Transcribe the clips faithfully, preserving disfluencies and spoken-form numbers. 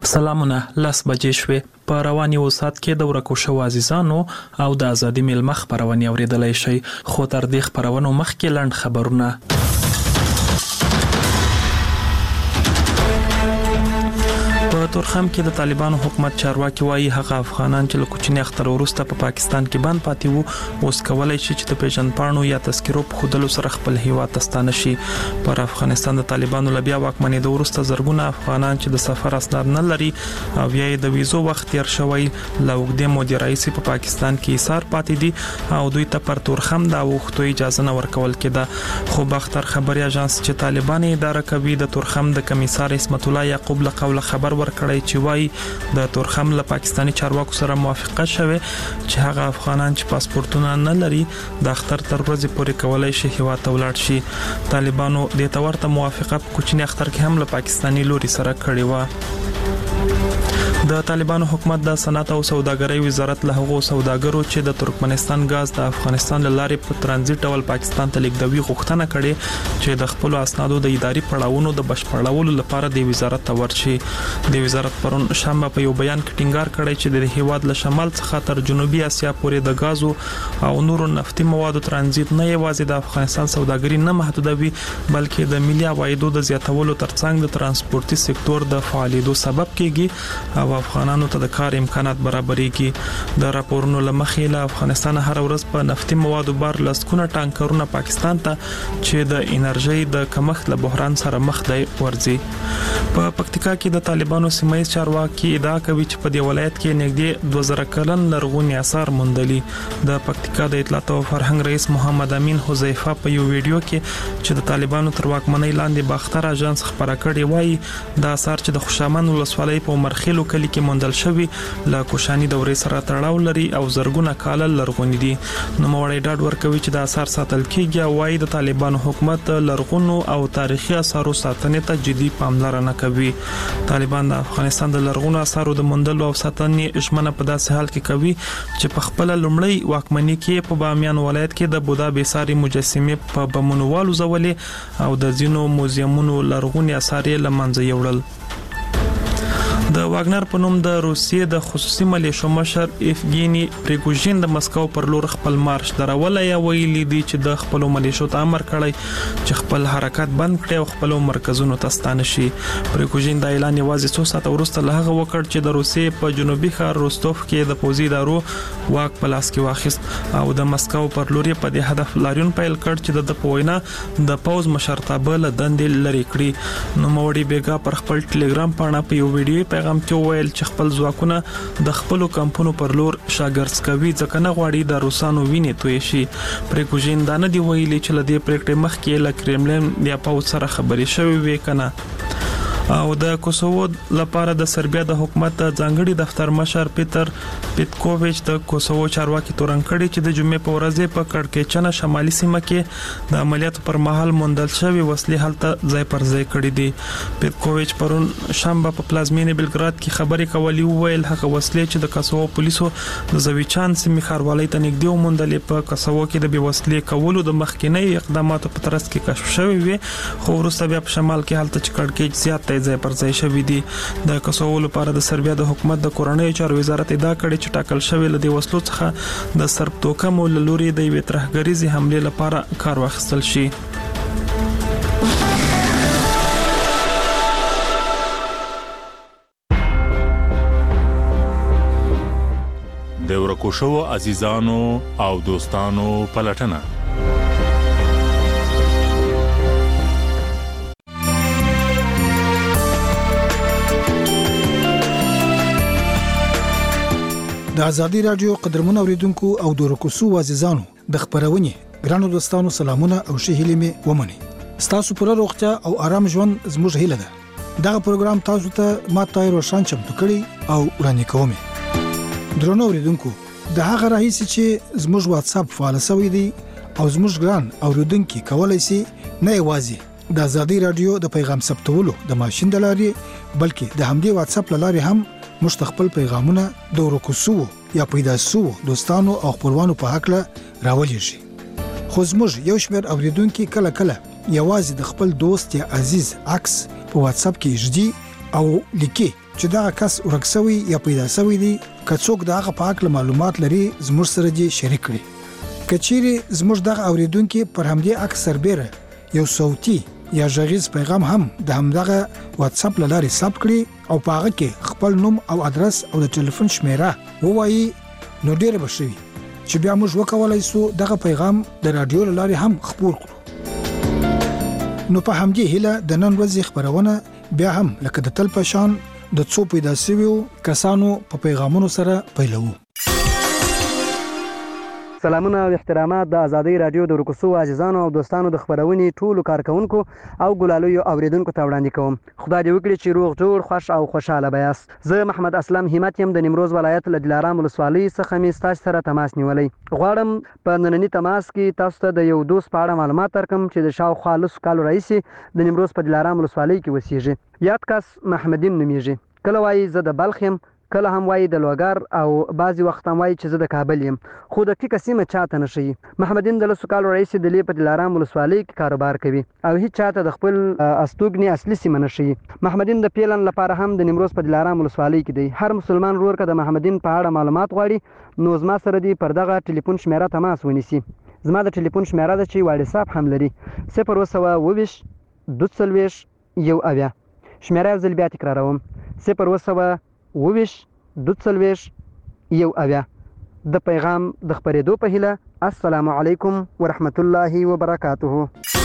سلامونه لاس بجې شوې په رواني وسات کې د ورکو شو عزیزانو او د ازادي میلمه خبرونه اوریدلای شي خو تر دې خبرونو مخکې لاند خبرونه په تورخم کې د طالبانو حکومت چارواکي وایي هغه افغانان چې له کوچني اختر وروسته په پاکستان کې بند پاتې وو اوس کولای شي چې د پیژن پاڼو یا تذکرو په خودلو سره خپل هیواد ته ستانه شي پر افغانستان د طالبانو لبیا واکمنۍ د وروسته زرګونه افغانان چې د سفر اسناد نه لري او یا د ویزو وخت تیر شوی لوګدې مودي رئیس په پاکستان کې ایثار پاتې دي او دوی ته پر تورخم دا وختو اجازه نه ورکول کېده خو بختر خبري اژانس چې طالبان اداره کوي د تورخم د کمیسار اسمت الله یعقوب له قوله خبر ورکړی چې وایي د تورخم له پاکستاني چارواکو سره موافقه شوه چې هغه افغانان چې پاسپورتونه نه لري د اختر تر ورځې پورې کولای شي هیواد ته ولاړ شي طالبانو د تورته موافقه په کوچني اختر کې هم له پاکستاني لوري سره کړې و د طالبانو حکومت د صنعت او سوداګرۍ وزارت له هغو سوداګرو چې د ترکمنستان غاز د افغانستان له لارې په ترانزیت ډول پاکستان ته لیږدوي غوښتنه کړې چې د خپل اسنادو د اداري پړاوونو د بشپړولو لپاره د وزارت ته ورشي د وزارت پرون شنبه په یو بیان کې ټینګار کړی چې د هیواد له شمال څخه تر جنوبي اسیا پورې د غازو او نورو نفتي موادو ترانزیت نه یوازې د افغانستان سوداګري نه محدودوي بلکې د ملي عوایدو د زیاتولو ترڅنګ د ترانسپورتي سکتور د فعالیدو سبب کیږي او افغانانو ته د کار امکانات برابرېږي د راپورونو لمخې له افغانستان هر ورځ په نفتي موادو بار لسکونه ټانکرونه پاکستان ته چې د انرژي د کمښت له بحران سره مخ دی ورځي په پکتیکا کې د طالبانو سیمایي چارواکي ادعا کوي چې په دې ولایت کې نږدې دوه زره کلن لرغونی آثار موندلي د پکتیکا د اطلاعات او فرهنګ رئیس محمد امین حذیفه په یو ویډیو کې چې د طالبانو تر واکمنۍ لاندې باختر اژانس خبره کړې وایي د آثار چې د خوشامند ولسوالۍ په مرخیلو کلی کې موندل شوی له کوشاني دورې سره تړاو لري او زرګونه کال لرغونی دي نو موړی ډاډ ورکوي چې د آثار ساتل کیږي وایي د طالبانو حکومت لرغونو او تاریخي آثارو ساتنې ته جدي پاملرنه کوي طالبان د افغانستان د لرغونو آثارو د موندلو او ساتنې ژمنه په داسې حال کې کوي چې په خپل لومړی واکمنۍ کې په بامیان ولایت کې د بودا بیساری مجسمه په بمونوالو زولې او د زینو موزیمونو لرغونی آثار یې لمنځه یوړل د واګنر په نوم د روسیې د خصوصي ملیشو مشر افګینی پریګوژین د مسکو پر لور خپل مارش درولای یا ویلي دي چې د خپل ملیشو ته امر کړی چې خپل حرکت بند کړي او خپل مرکزونو ته ستانه شي پریګوژین د اعلان یوازې څو ساعت وروسته له هغه وکړ چې د روسیې په جنوبي ښار روستوف کې د پوزي دارو واک په لاس کې واخیست او د مسکو پر لور په دې هدف لاریون پیل کړ چې د پوینا د پوز مشرتابه له دندې لري کړی نو موړي بیګا پر خپل ټلګرام پاڼه په یو ویډیو پیغام کې ویل چې خپل ځواکونه د خپل کمپونو پر لور شاګرز کوي ځکه نه غواړي د روسانو وینې توی شي پریګوژین دا نه دی ویلي چې لدې پریکړې مخکې له کرملین یا پاو سره خبرې شوې وې کنه او د کوسوو لپاره د سربیا د حکومت ځانګړي دفتر مشر پیټر پیټکوویچ د کوسوو چارواکي تورن کړي چې د جمعې په ورځ په کړکېچنه شمالي سیمه کې د عملیاتو پر مهال موندل شوی وسلې حالت ځای پر ځای کړي دي پیټکوویچ پرون شنبه په پلازمینې بلګراد کې خبرې کولې ویل هغه وسلې چې د کوسوو پولیسو د زویچان سیمې ښاروالۍ ته نږدې وموندلې په کوسوو کې د بې وسلې کولو د مخکینی اقداماتو په ترڅ کې کشف شوی وي خو وروسته بیا په شمال کې حالت چې کړکېچ زیات ځای پر ځای شوی دی د کوسوو لپاره د سربیا د حکومت د کورنۍ چارو وزارت ادعا کړې چې ټاکل شوی لدی وسلو څخه د سرب توکم لوري د یوې ترهګریزي حمله لپاره کار واخیستل شي د ورکو شو عزیزانو او دوستانو پلټنه د ازادي رادیو قدرمنو اوریدونکو او د ورکوسو عزیزانو د خبرونې ګرانو دوستانو سلامونه او ښه هیله مې ومني ستاسو پر روغتیا او آرام ژوند زموږ هیله ده دا پروګرام تاسو ته ما تای روشن چمتو کړی او وړاندې کوم درنو اوریدونکو د هغه راهیسي چې زموږ واتس اپ فعال شوی دی او زموږ ګران اوریدونکو کولای شي نه یوازې د ازادي رادیو د پیغام ثبتولو د ماشين د لارې بلکې د همدې واتس اپ لارې هم مستقبل پیغامونه د ورکوسو یا پیدا سو دوستانو او خپلوانو په حق له راولي شي خو زموږ یو شمېر اوریدونکو کله کله یوازې د خپل دوست یا عزیز عکس په واتس اپ کې ژدي او لیکي چې دا کس ورکسوي یا پیدا شوی دی کڅوک دغه پاک معلومات لري زموږ سره دې شریک کړي کچيري زموږ دغه اوریدونکو پر همدې اکثر بیره یو صوتي یا غږیز پیغام هم د همدغه واتس اپ لارې ثبت کړي او پاغه کې خپل نوم او ادرس او د ټلیفون شمیره ووایي نو ډیر بشوي چې بیا موږ وکولای سو دغه پیغام د رادیو لارې هم خپور کړو نو په همدې هله د نن ورځې خبرونه بیا هم لکه د تل پشان د څو پیدا شویو کسانو په پیغامونو سره پیلو سلامونه او احترامات د ازادي رادیو د ورکوسو عزیزانو او دوستانو د خبرونې ټولو کارکونکو او ګلالویو اوریدونکو ته وړاندې کوم خدای دې وکړي چې روغ جوړ خوش او خوشاله بیاست زه محمد اسلم همت يم د نیمروز ولایت له دلارام ولسوالۍ څخه مې ستاسو سره تماس نیولې غواړم په نننی تماس کې تاسو ته د یو دوست په اړه معلومات درکم چې د شاوخوا لس کالو راهیسې د نیمروز په دلارام ولسوالۍ کې اوسېږي یاد کس محمدین نومیږي کله وایي زه د بلخ یم کله هم وایي د لوګر او بعضی وخت هم وایي چې زه د کابل یم خو د دقیقه سیمه چاته نشي محمدین د لسو کالو راهیسې د لې په دلارام ولسوالۍ کې کاروبار کوي او هیڅ چاته د خپل استوګنې اصلي سیمه نشي محمدین د پیلن لپاره هم د نیمروز په دلارام ولسوالۍ کې دی هر مسلمان ورور که د محمدین په اړه معلومات غواړي نو زما سره دی پر دغه ټلیفون شمیره تماس ونیسي زما د ټلیفون شمیره ده چې واتس اپ هم لري صفر وسوه اوویش دوه څلوېښت یو اویا شمیره یو ځل بیا تکراروم صفر وسوه اوویش دوه څلوېښت یو اویا د پیغام د خپرېدو په هیله السلام علیکم ورحمت الله وبرکاته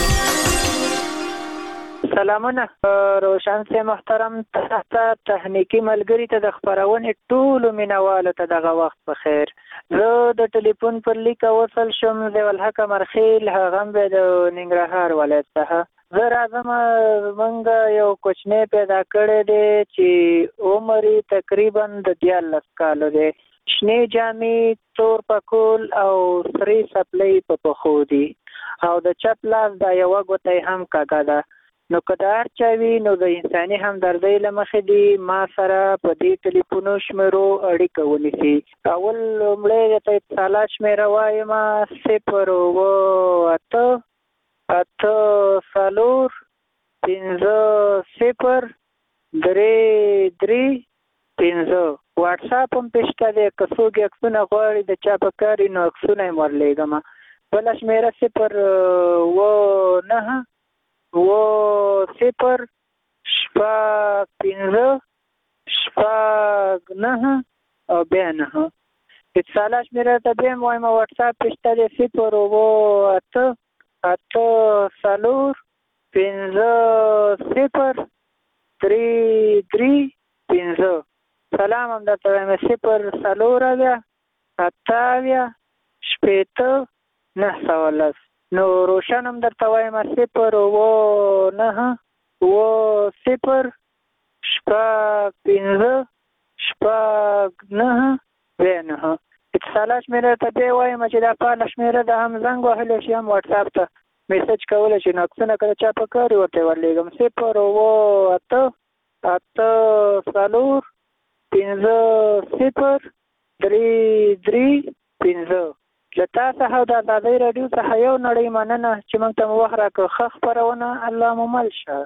سلامونه روشن سي محترم تاسو تخنیکی ملګری ته د خبرونې ټولو مینوالو ته دغه وخت په خیر زه د ټلیفون پر لیک وصل شم د ولحق مرخیل هغه به د ننګرهار ولایت څخه زه راځم موږ یو کوچنی پیدا کړی دی چې عمر تقریبا د دیارلس کالو دی شنې جامې تور پکول او سری سپلۍ په پښو دي او د چپ لاس دا یوه ګوته هم کږه ده نو که د هر چا وي نو د انساني همدردۍ له مخې دي ما سره په دې ټلیفونو شمیرو اړیکه ونیسي اول لومړی درته اتصالات شمیره وایم صفر اووه اته اته څلور پنځه صفر درې درې پنځه واټس اپ هم پې شته دی که څوک یې عکسونه غواړي د چا په کار وي نو عکسونه یې ورلیږم بله شمیره صفر اووه نهه اووه صفر شپږ پنځه شپږ نهه او بیا نهه اتصالات شمیره ته بیا هم وایم واټس اپ پې شته دی صفر اووه اته اته څلور پنځه صفر درې درې پنځه سلام هم درته وایم صفر څلور اویا اته اویا شپېته نهه سوه لس نو روشن هم درته وایم صفر اووه نهه اووه صفر شپږ پنځه شپږ نهه بیا نهه اتصالات شمیره ته بیا وایم چې دا فعاله شمیره ده هم زنګ وهلی شي هم واټس اپ ته میسج کولی شي نو عکسونه که د چا په کار وي ورته یې ورلیږم صفر اووه اته اته څلور پنځه صفر درې درې پنځه له تا څخه او د ازادۍ راډیو څخه یو نړۍ مننه چې موږ ته مو وخت راکړ ښه خپرونه الله مو مل شه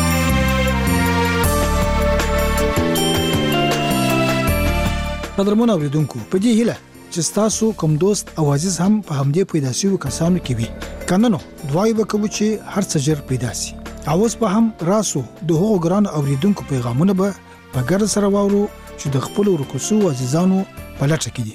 قدرمن اوریدونکو په دې هیله چې تاسو کوم دوست او عزیز هم په همدې پیدا شوی کسانو کې وي کنه نو دعای وکړو چې هر څه ژر پیدا شي او اوس په هم راسو د هغو ګران اوریدونکو پیغامونه به په ګر سره واورو چې د خپل ورکوسو عزیزانو په لټه کې دي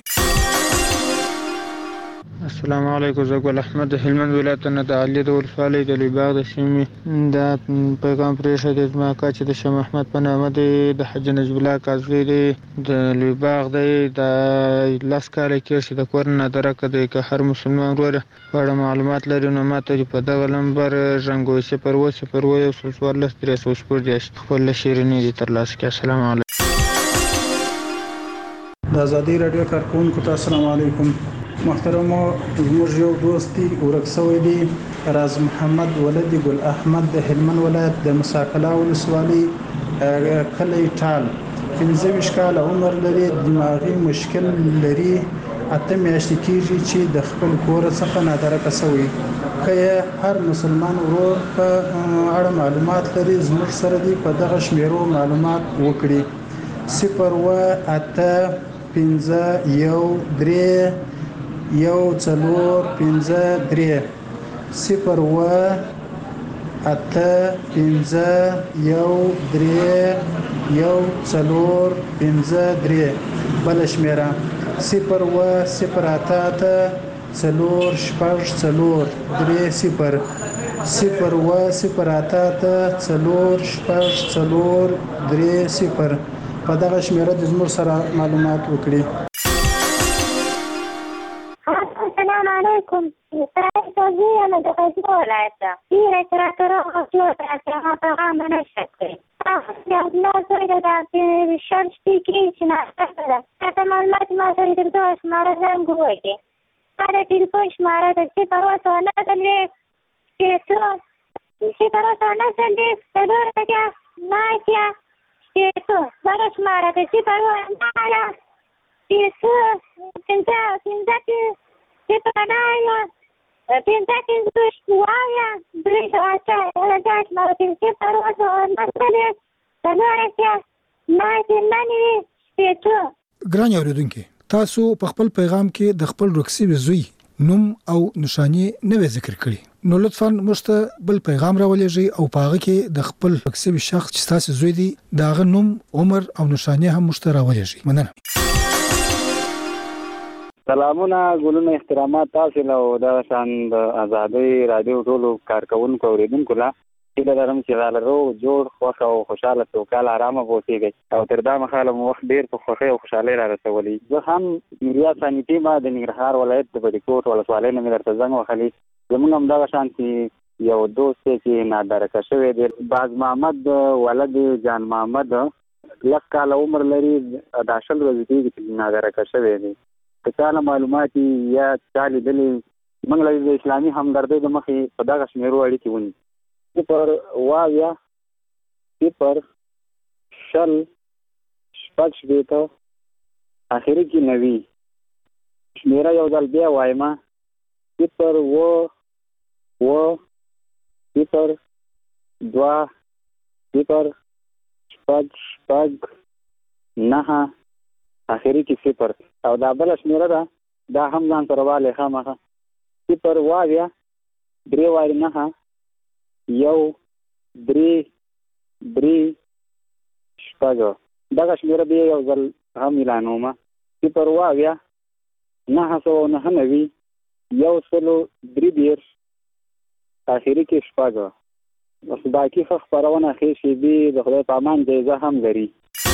السلام علیکم زه ګل احمد د هلمند ولایت نه د علي د ولسوالۍ د لوی باغ د سیمې دا پیغام پرېښی دی زما اکا چې د شاه محمد په نامه دی د حاجي نجیب الله کاظمي دی د لوی باغ دی دا لس کاله کېږي چې د کور نه درکه دی که هر مسلمان ورور په اړه معلومات لري نو ما ته په دغه نمبر ژغورئ صفر اووه صفر اووه یو سل څوارلس درې سوه شپږدېرش خپل شیریني دي ترلاسه کړي السلام علیکم د ازادي راډیو کارکونکو ته السلام علیکم محترم زموږ یو دوست دی ورک شوی دی راز محمد ولد ګل احمد د هلمند ولایت د مساکلا ولسوالۍ کلی ټال پنځه ویشت کاله عمر لري دماغي مشکل لري اته میاشتې کېږي چې د خپل کور څخه نادرکه شوی که هر مسلمان ورور په اړه معلومات لري زموږ سره دی په دغه شمیرو معلومات وکړي صفر و اته پنځه یو درې یو څلور پنځه درې صفر و اته پنځه یو درې یو څلور پنځه درې بل شمیره صفر و صفر اته اته څلور شپږ څلور درې صفر صفر و صفر اته اته څلور شپږ څلور درې صفر په دغه شمیره د زموږ سره معلومات وکړي. السلام علیکم. زه یم د غزني ولایت ته. ډېره چې راته راغلو چې هغه پیغام نه شته. الله زوی د شل شپې کې چې ناشته ده. دا معلومات ما سره د دوه شماره زنګ وکړي. دا د ټلیفون شماره ده چې په واسه نه دلې چې څو چې په واسه نه دلې څلور اتیا نه اتیا چې څو دا شماره ده چې په واسه نه چې څو پنځه پنځه چې په نایا پنځه پنځه شوایا درې اچا راځي ما چې په واسه نه دلې څلور اتیا نه اتیا نه چې ګران اوریدونکو تاسو په خپل پیغام کې د خپل رخصي زوی نوم او نشانی نه ذکر کړی نو لطفا مست بل پیغام راولېږئ او پاغه کې د خپل رخصي شخص چې تاسو زوی دی داغه نوم عمر او نشانی هم مست راولېږئ. مننه. سلامونه ګلونه احترامات تاسو له د شان د آزادۍ رادیو ټولو کارکونکو اوریدونکو لا چې لرم چې غالرو جوړ خوښ او خوشاله سوکاله آرامه اوسېږي او تر دا مخاله مو وخت ډیر په خوښۍ او خوشحالۍ را رسولي. زه هم میریا سانیټي ما د ننګرهار ولایت د بډیکوټ ولسوالۍ نه مې درته زنګ وهلی. زموږ همدغه شان چې یو دوست چې نادرکه شوی دی باز محمد ولد جان محمد لس کاله عمر لري دا شل ورځې کېږي چې نادرکه شوی دی. که چاله معلومات یا چا لیدلي موږ له د اسلامي همدردۍ د مخې په دغه شمېرو اړیکې ونیو. صفر واویا صفر شل شپږ شپېته اخري کې نوي شمېره یو ځل بیا وایم صفر اوه اوه صفر دوه صفر شپږ شپږ نهه اخري کې صفر او دا بله شمېره ده دا هم ځان سره والی خامخه صفر واویا درې وارې نهه یو درې درې شپږ دغه شمېره بیا یو ځل هم اعلانومه صفر واویا نهه سوه نهه نوي یو سلو درې دېرش اخري کې شپږ. بس باقي ښه خپرونه ښې شېبې د خدای په امان جایزه هم لري.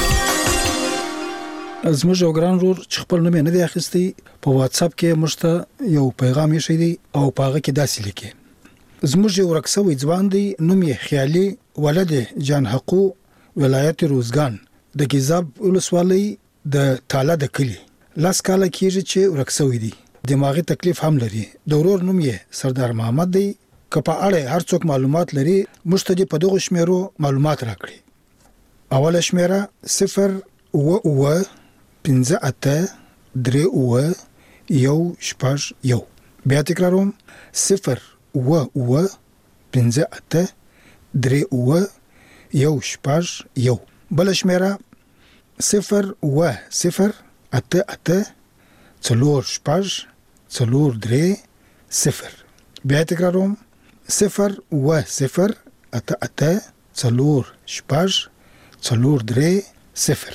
زموږ یو ګران ورور چې خپل نوم یې نه دی اخیستی په واتساپ کې موږ ته یو پیغام یې شوی دی او په هغه کې داسې لیکي زموږ یو ورکسوی ځوان دی نوم یې خیالي ولد جان حقو ولایت روزګان د ګیزاب ولسوالۍ د تاله د کلی لاس کاله کېږي چې ورکسوی دی دماغي تکلیف هم لري. د ورور نوم یې سردار محمد دی. که په اړه هر څوک معلومات لري مستدی په دغه شمیرو معلومات راکړي. اوله شمیره صفر اوه اوه پنځه اته درې اوه یو شپږ یو. بیا تکراروم صفر اوه اوه پنځه اته درې اوه یو شپږ یو. بل شمیره صفر اوه صفر اته اته څلور شپږ څلور درې صفر. بیا تکراروم صفر اوه صفر اته اته څلور شپږ څلور درې صفر.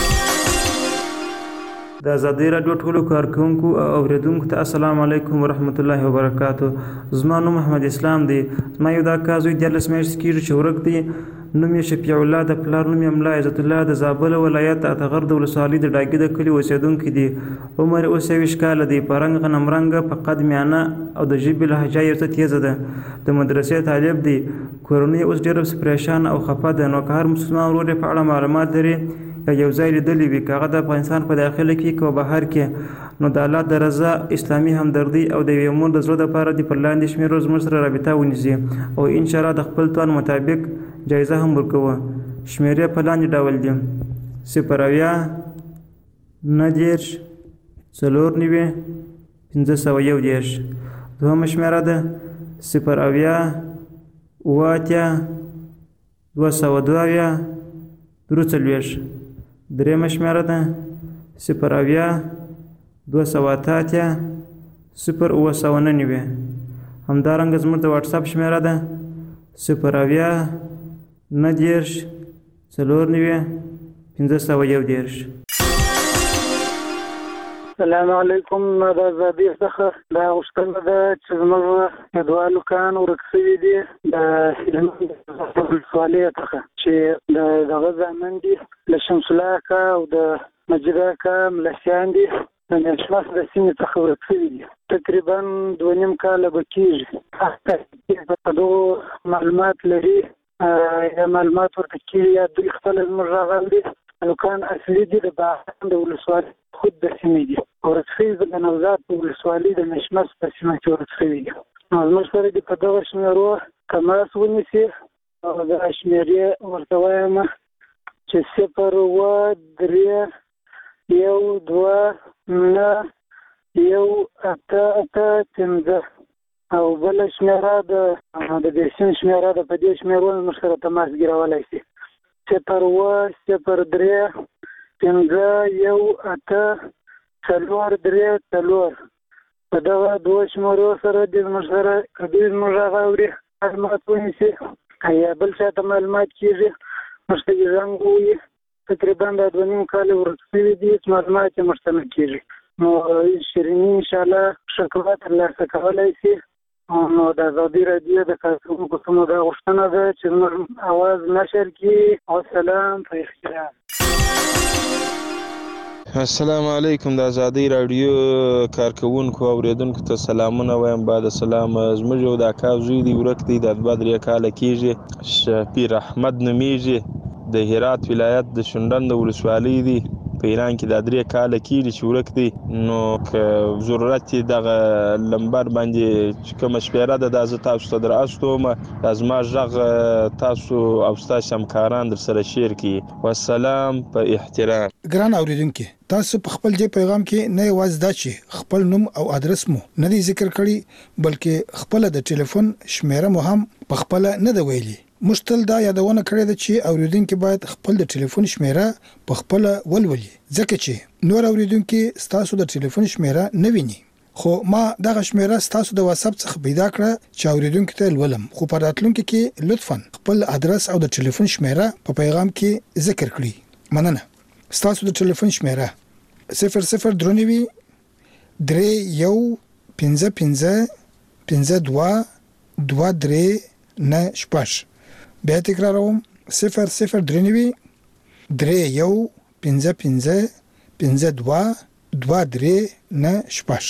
د آزادۍ راډیو ټولو کارکونکو او اوریدونکو ته السلام علیکم ورحمت الله وبرکاتو. زما نوم محمد اسلام دی. زما یو دا کار زوی دیارلس میاشتې کېږي چې ورک دی. نوم یې شفیع الله د پلار نوم یې ملا عزت الله د زابل ولایت اتغر د ولسوالۍ د ډاګي د کلي اوسېدونکی دی. عمر یې اوس یویشت کاله دی. په رنګ غنم رنګه په قد میانه او د ژبې لهجه یې څه تیزه ده. د مدرسې طالب دی. کورنۍ اوس ډېره پریشانه او خفه ده. نو که هر مسلمان ورور یې په اړه معلومات لري یا یو ځای لیدلی وي که هغه د افغانستان په داخله کې که بهر کې نو د الله د رضا اسلامي همدردي او د یوې مور د زړه دپاره دې پر لاندې شمېرو زموږ سره رابطه ونیسي او انشاءالله د خپل توان مطابق جایزه هم ورکوه. شمېرې په لاندې ډول دي: صفر اویا نهه دېرش څلور نوي پنځه سوه یو دېرش. دوهمه شمېره ده صفر اویا اوه اتیا دوه سوه دوه اویا درې څلوېښت. درېیمه شمېره ده صفر اویا دوه سوه اته اتیا صفر اوه سوه نهه نوي. همدارنګه زموږ د واټساپ شمېره ده صفر اویا نهه دېرش څلور نوي پنځه سوه یو دېرش. السلام علیکم. د ازادۍ څخه دا غوښتنه ده چې زموږ دوه هلکان ورک شوي دي د هلمند ولسوالۍ څخه چې د دغه زامن دي له شمس الله اکا او د مجید اکا ملسیان دي د نشماس د سیمې څخه ورک شوي دي. تقریبا دوه نیم کاله به کېږي. په دغو معلومات لري یا معلومات ورته کېږي یا دوی خپله زموږ راغلي دي. هلکان اصلي دي د باغان د ولسوالۍ خود د سیمې دي. ورک شوي د نوزاد په ولسوالۍ د نشمس په سیمه کې ورک شوي دي. نو زموږ سره دې په دغه شمېرو تماس ونیسي او د شمېرې ورته وایم چې صفر اوه درې یو دوه نهه یو اته اته پنځه او بله شمېره د د دې سیمې شمېره ده. په دې شمېرو موږ سره تماس ګیرولی شي. صفر اوه صفر درې پنځه یو اته څلور درې څلور. په دغه دوه شمېرو سره دې زموږ سره که دوی زموږ هغه اوري معلومات ونیسي یا بل چا ته معلومات کېږي موږ ته یې زنګ ووایي. تقریبا دا دوه نیم کاله ورک شوي دي چې معلومات یې موږ ته نه کېږي. نو شیریني انشاءالله ښه کړه ترلاسه کولی شي. نو د ازادۍ راډیو د کارکوونکو څخه دا غوښتنه ده چې زموږ اواز نشر کړي. وسلام په احترام. السلام علیکم. د ازادۍ راډیو کارکوونکو او اوریدونکو ته سلامونه وایم. بعد سلام. زموږ یو د اکا زوی دی ورک دی د دوه درې کاله کېږي. شفیر احمد نومیږي. د هرات ولایت د شونډند ولسوالۍ دی. په ایران کې دا درې کاله کېږي چې ورک دی. نو که ضرورت یې دغه لمبر باندې چې کومه شمېره ده دا زه تاسو ته در استوم. دا زما غږ تاسو او ستاسو همکاران در سره شیر کړي. والسلام په احترام. ګران اوریدونکي تاسو په خپل دې پیغام کې نه یوازې دا چې خپل نوم او ادرس مو نه دی ذکر کړی بلکې خپل د ټلیفون شمېره مو هم په خپل نه دی ویلي. مشتل دا یادونه کړې ده چې اوریدونکو باید خپل د ټلیفون شمېره په خپل ولولي ځکه چې نور اوریدونکو تاسو د ټلیفون شمېره نه ویني. خو ما دغه شمېره تاسو د واتساپ څخه پیدا کړه چې اوریدونکو ته ولولم. خو په راتلونکو کې لطفا خپل ادرس او د ټلیفون شمېره په پیغام کې ذکر کړئ. مننه. تاسو د ټلیفون شمېره صفر صفر درنوي درې یو پنځه پنځه پنځه دوه دوه درې نه شپږ. بیا تکراروم صفر صفر درنوي درې یو پنځه پنځه پنځه دوه دوه درې نه شپږ.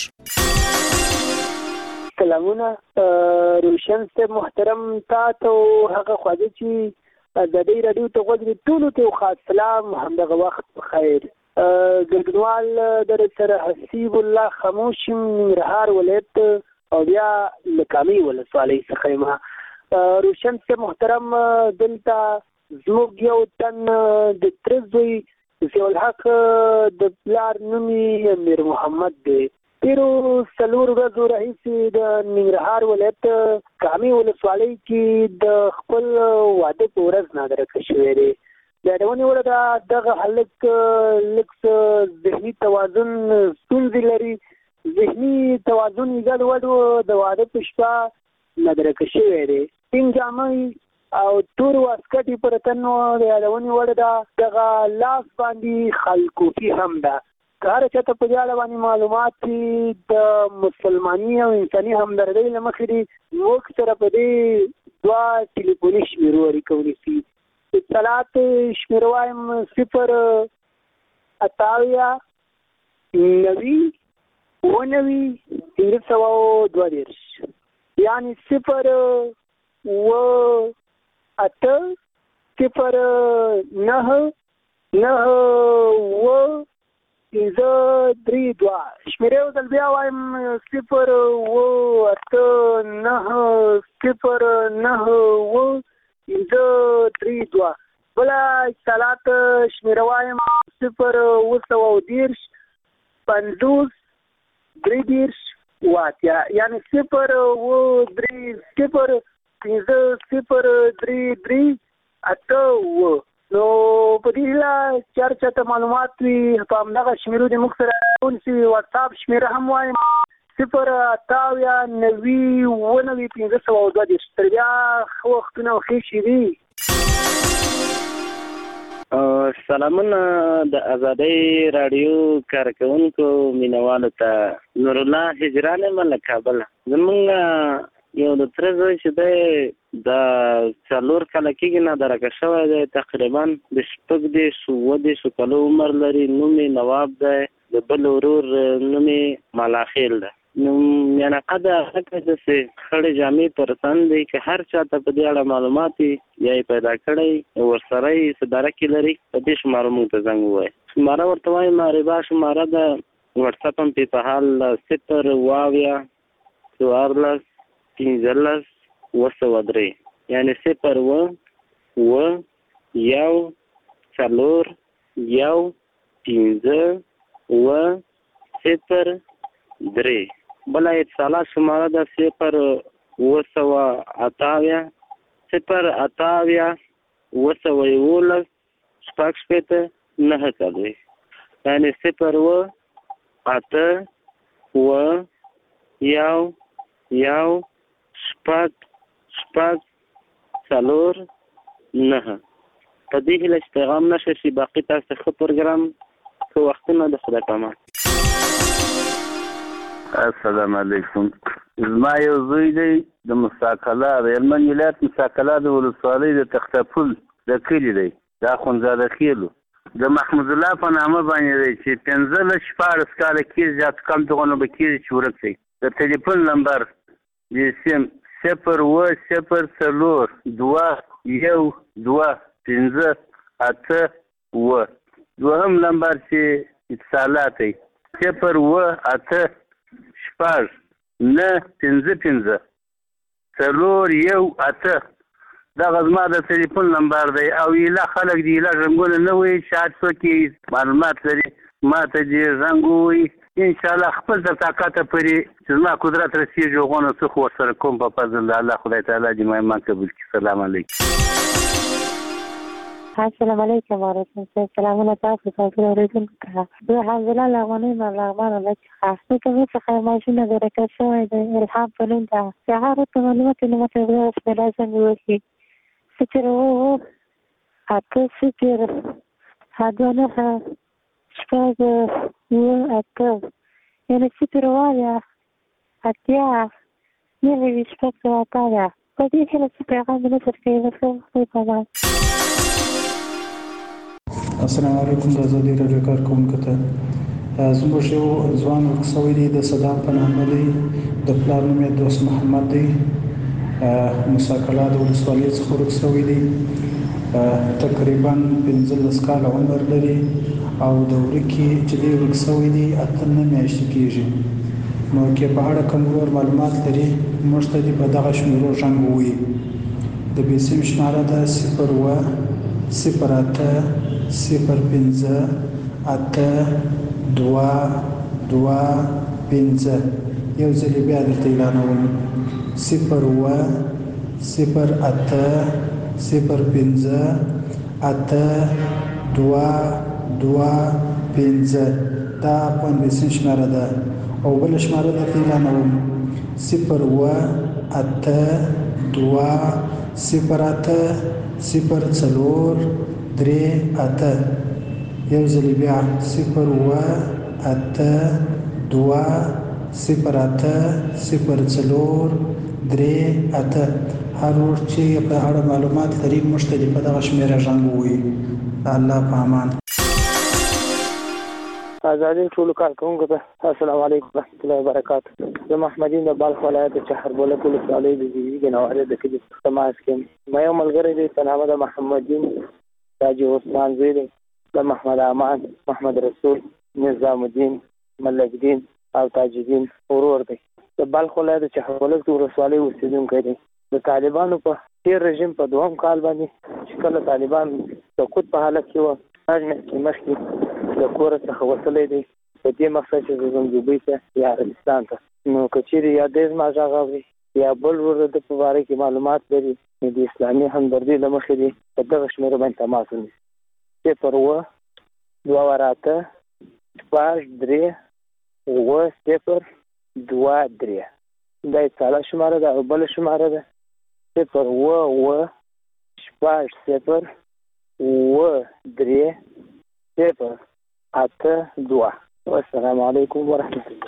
سلامونه روشن صاحب محترم تاسو هغه خواږه چې ازادۍ راډیو ته غوږ ټولو ته خاص سلام همدغه وخت بخیر. ګډونوال در سره حسیب الله خاموش ننګرهار ولایت او بیا لکامي ولسوالۍ څخه یم. روشن صاحب محترم دلته زموږ یو تن د تره زوی ضیاءالحق د پلار نوم یې امیر محمد دی. تیرو څلور ورځو راهیسې د ننګرهار ولایت کامي ولسوالۍ کې د خپل واده په ورځ نادرکه شوی دی. د یادونې وړ ده دغه هلک لږ ذهني توازن ستونزې لري. ذهني توازن یې ګډوډ و. د واده په شپه نادرکه شوی دی. سپین جامې او تور واسکټ یې پر تن و. د یادونې وړ ده دغه لاس باندې خلکوفي هم ده. که هر چاته په دې اړه باندې معلومات د مسلماني او انساني همدردۍ له مخې دي موږ سره په دې دوه ټلیفوني شمېرو اړیکه ونیسي. اطلاعات شمېره وایم صفر اته اویا نوي اووه نوي پنځه سوه دوه دېرش یعنې صفر اووه اته صفر نهه نهه اووه پنځه درې دوه. شمېرې یو ځل بیا وایم صفر اووه اته نهه صفر نهه اووه پنځه درې دوه. بله اتصالات شمېره وایم صفر اووه سوه دېرش پنځوس درې دېرش اووه اتیا یعنې صفر اووه درې صفر پنځه صفر درې درې اته اووه. نو په دې لا چرچا ته معلومات وي په همدغه شمیرو د موږ سره ونسي واتس اپ شمیره هم وایم صفر اتاویا نوي ونوي پنځه سوه او دوه دېرش تر بیا ښه وختونه او ښې شېبې. سلامونه د ازادۍ راډیو کارکوونکو مینوالو ته نور الله هجران یم له کابله. زمونږ یو د تره زوی چې دی د څلور کاله کېږي نه درکه شوی دی، تقریبا د شپږ دېرشو اووه دېرشو کالو عمر لري. نوم یې نواب دی، د بل ورور نوم یې ملاخیل دی. نو میانقه د هغه داسې خړې جامې پر تن دی که هر چا ته په دې اړه معلومات وي یا یې پیدا کړی ورسره یې څه درک لري په دې شماره موږ ته زنګ ووایي. شماره ورته وایي معربا شماره د وټساپ هم پې په حال صفر اووه اویا څوارلس پنځلس اووه سوه درې یعنې صفر اووه اووه یو څلور یو پنځه اووه صفر درې. بله اتصالات شماره ده صفر اووه سوه اته اویا صفر اته اویا اووه سوه یولس شپږ شپېته نهه څلوېښت یعنې صفر اووه اته اووه یو یو شپږ شپږ څلور نهه. په دې هیله چې پیغام نشه شي باقي تاسو ښه پروګرام ښه وختونه د خدای په امان. السلام علیکم. زما یو زوی دی د مساکلا د هلمند ولایت مساکلا د ولسوالۍ د تختپل د کلي دی، د اخندزاده خیلو د محمود الله په نامه باندې دی چې پنځلس شپاړس کاله کېږي زیات کم دغونه به کېږي چې ورک دی. د تلیفون نمبر د سیم صفر اووه صفر څلور دوه یو دوه پنځه اته اووه. دوهم نمبر چې اتصالات دی صفر اووه اته شپږ نه پنځه پنځه څلور یو اته. دغه زما د تلیفون نمبر دی. او ایله خلک د ایله زنګونه نه وایي چې هر څوک یې معلومات لري ما ته دې زنګ ووایي انشاءالله خپل تر طاقته پورې چې زما قدرت رسېږي هغونه څه خو ورسره کوم په فضل د الله. خدای تعالی دې مهمان قبول کړي. سلام علیکم. السلام علیکم وعلیکم السلام. سلامونه تاسو ته اورېدونکو ته. زه حمزله له افغانۍ نه لغمان له څخه زه کوم څخه ماشینه د رکټ شوی دی الهام په نوم ده. سهار ته معلومات نه ماته وایي چې لازم وشي صفر اووه اته صفر دوه نهه شپږ اووه اته یعنې صفر اووه اتیا نوي شپږ سوه اته اویا. په دې هیله چې پیغام مې نشر کوي د خدای په امان. السلام علیکم. د ازادۍ راډیو کارکوونکو ته زموږ یو ځوان ورک شوی دی د صدام په نامه دی، د پلار نوم یې دوست محمد دی، مساکلا د ولسوالۍ څخه ورک شوی دی. تقریبا پنځلس کاله عمر لري او د ورکې چې دی ورک شوی دی اته نه میاشتې کېږي. نو که په اړه کوم نور معلومات لري موږ ته دې په دغه شمیرو زنګ ووایي. د بیسیم شماره ده صفر اووه صفر اته صفر پنځه اته دوه دوه پنځه. یو ځل بیا درته اعلانوم صفر اووه صفر اته صفر پنځه اته دوه دوه پنځه. دا افغان بیسین شماره ده. او بل شماره درته اعلانوم صفر اووه اته دوه صفر اته صفر څلور درې اته. یو ځل بیا صفر اووه اته دوه صفر اته صفر څلور درې اته. هر ورځ چې په اړه معلومات لري موږ ته په دغه شمیره زنګ ووایي. د الله په امان. ازادۍ ټولو کارکوونکو ته السلام علیکم ورحمۃ اللہ وبرکاتہ. زه محمد یم د بلخ ولایت د چهربولک ولسوالۍ د زیږې نوارې د کلي تماس کې ما یو ملګری دی په نامه د محمد دین تاجي عثمان زوی دی، د محمد امان محمد رسول نظام الدین ملک دین او تاج الدین ورور دی. د بلخ ولایت د چهربولک ولسوالۍ اوسېدونکی دی. د طالبانو په تېر رژیم په دوهم کال باندې چې کله طالبان سقوط په حالت کې وه پنځ میاشتې مخکې د کوره څخه وتلی دی په دې مقصد چې زه ځم دوبۍ ته یا عربستان ته. نو که چېرې یا دی زما غږ اوري یا بل ورور د په باره کې معلومات لري نو د اسلامي همدردۍ له مخې دې په دغه شمېره باندې تماس ونیسي. صفر اوه دوه واره اته شپږ درې اوه صفر دوه درې دا یې ساده شماره ده او بله شماره ده صفر اوه اوه شپږ صفر اوه درې صفر اته دوه. والسلام علیکم ورحمت الله.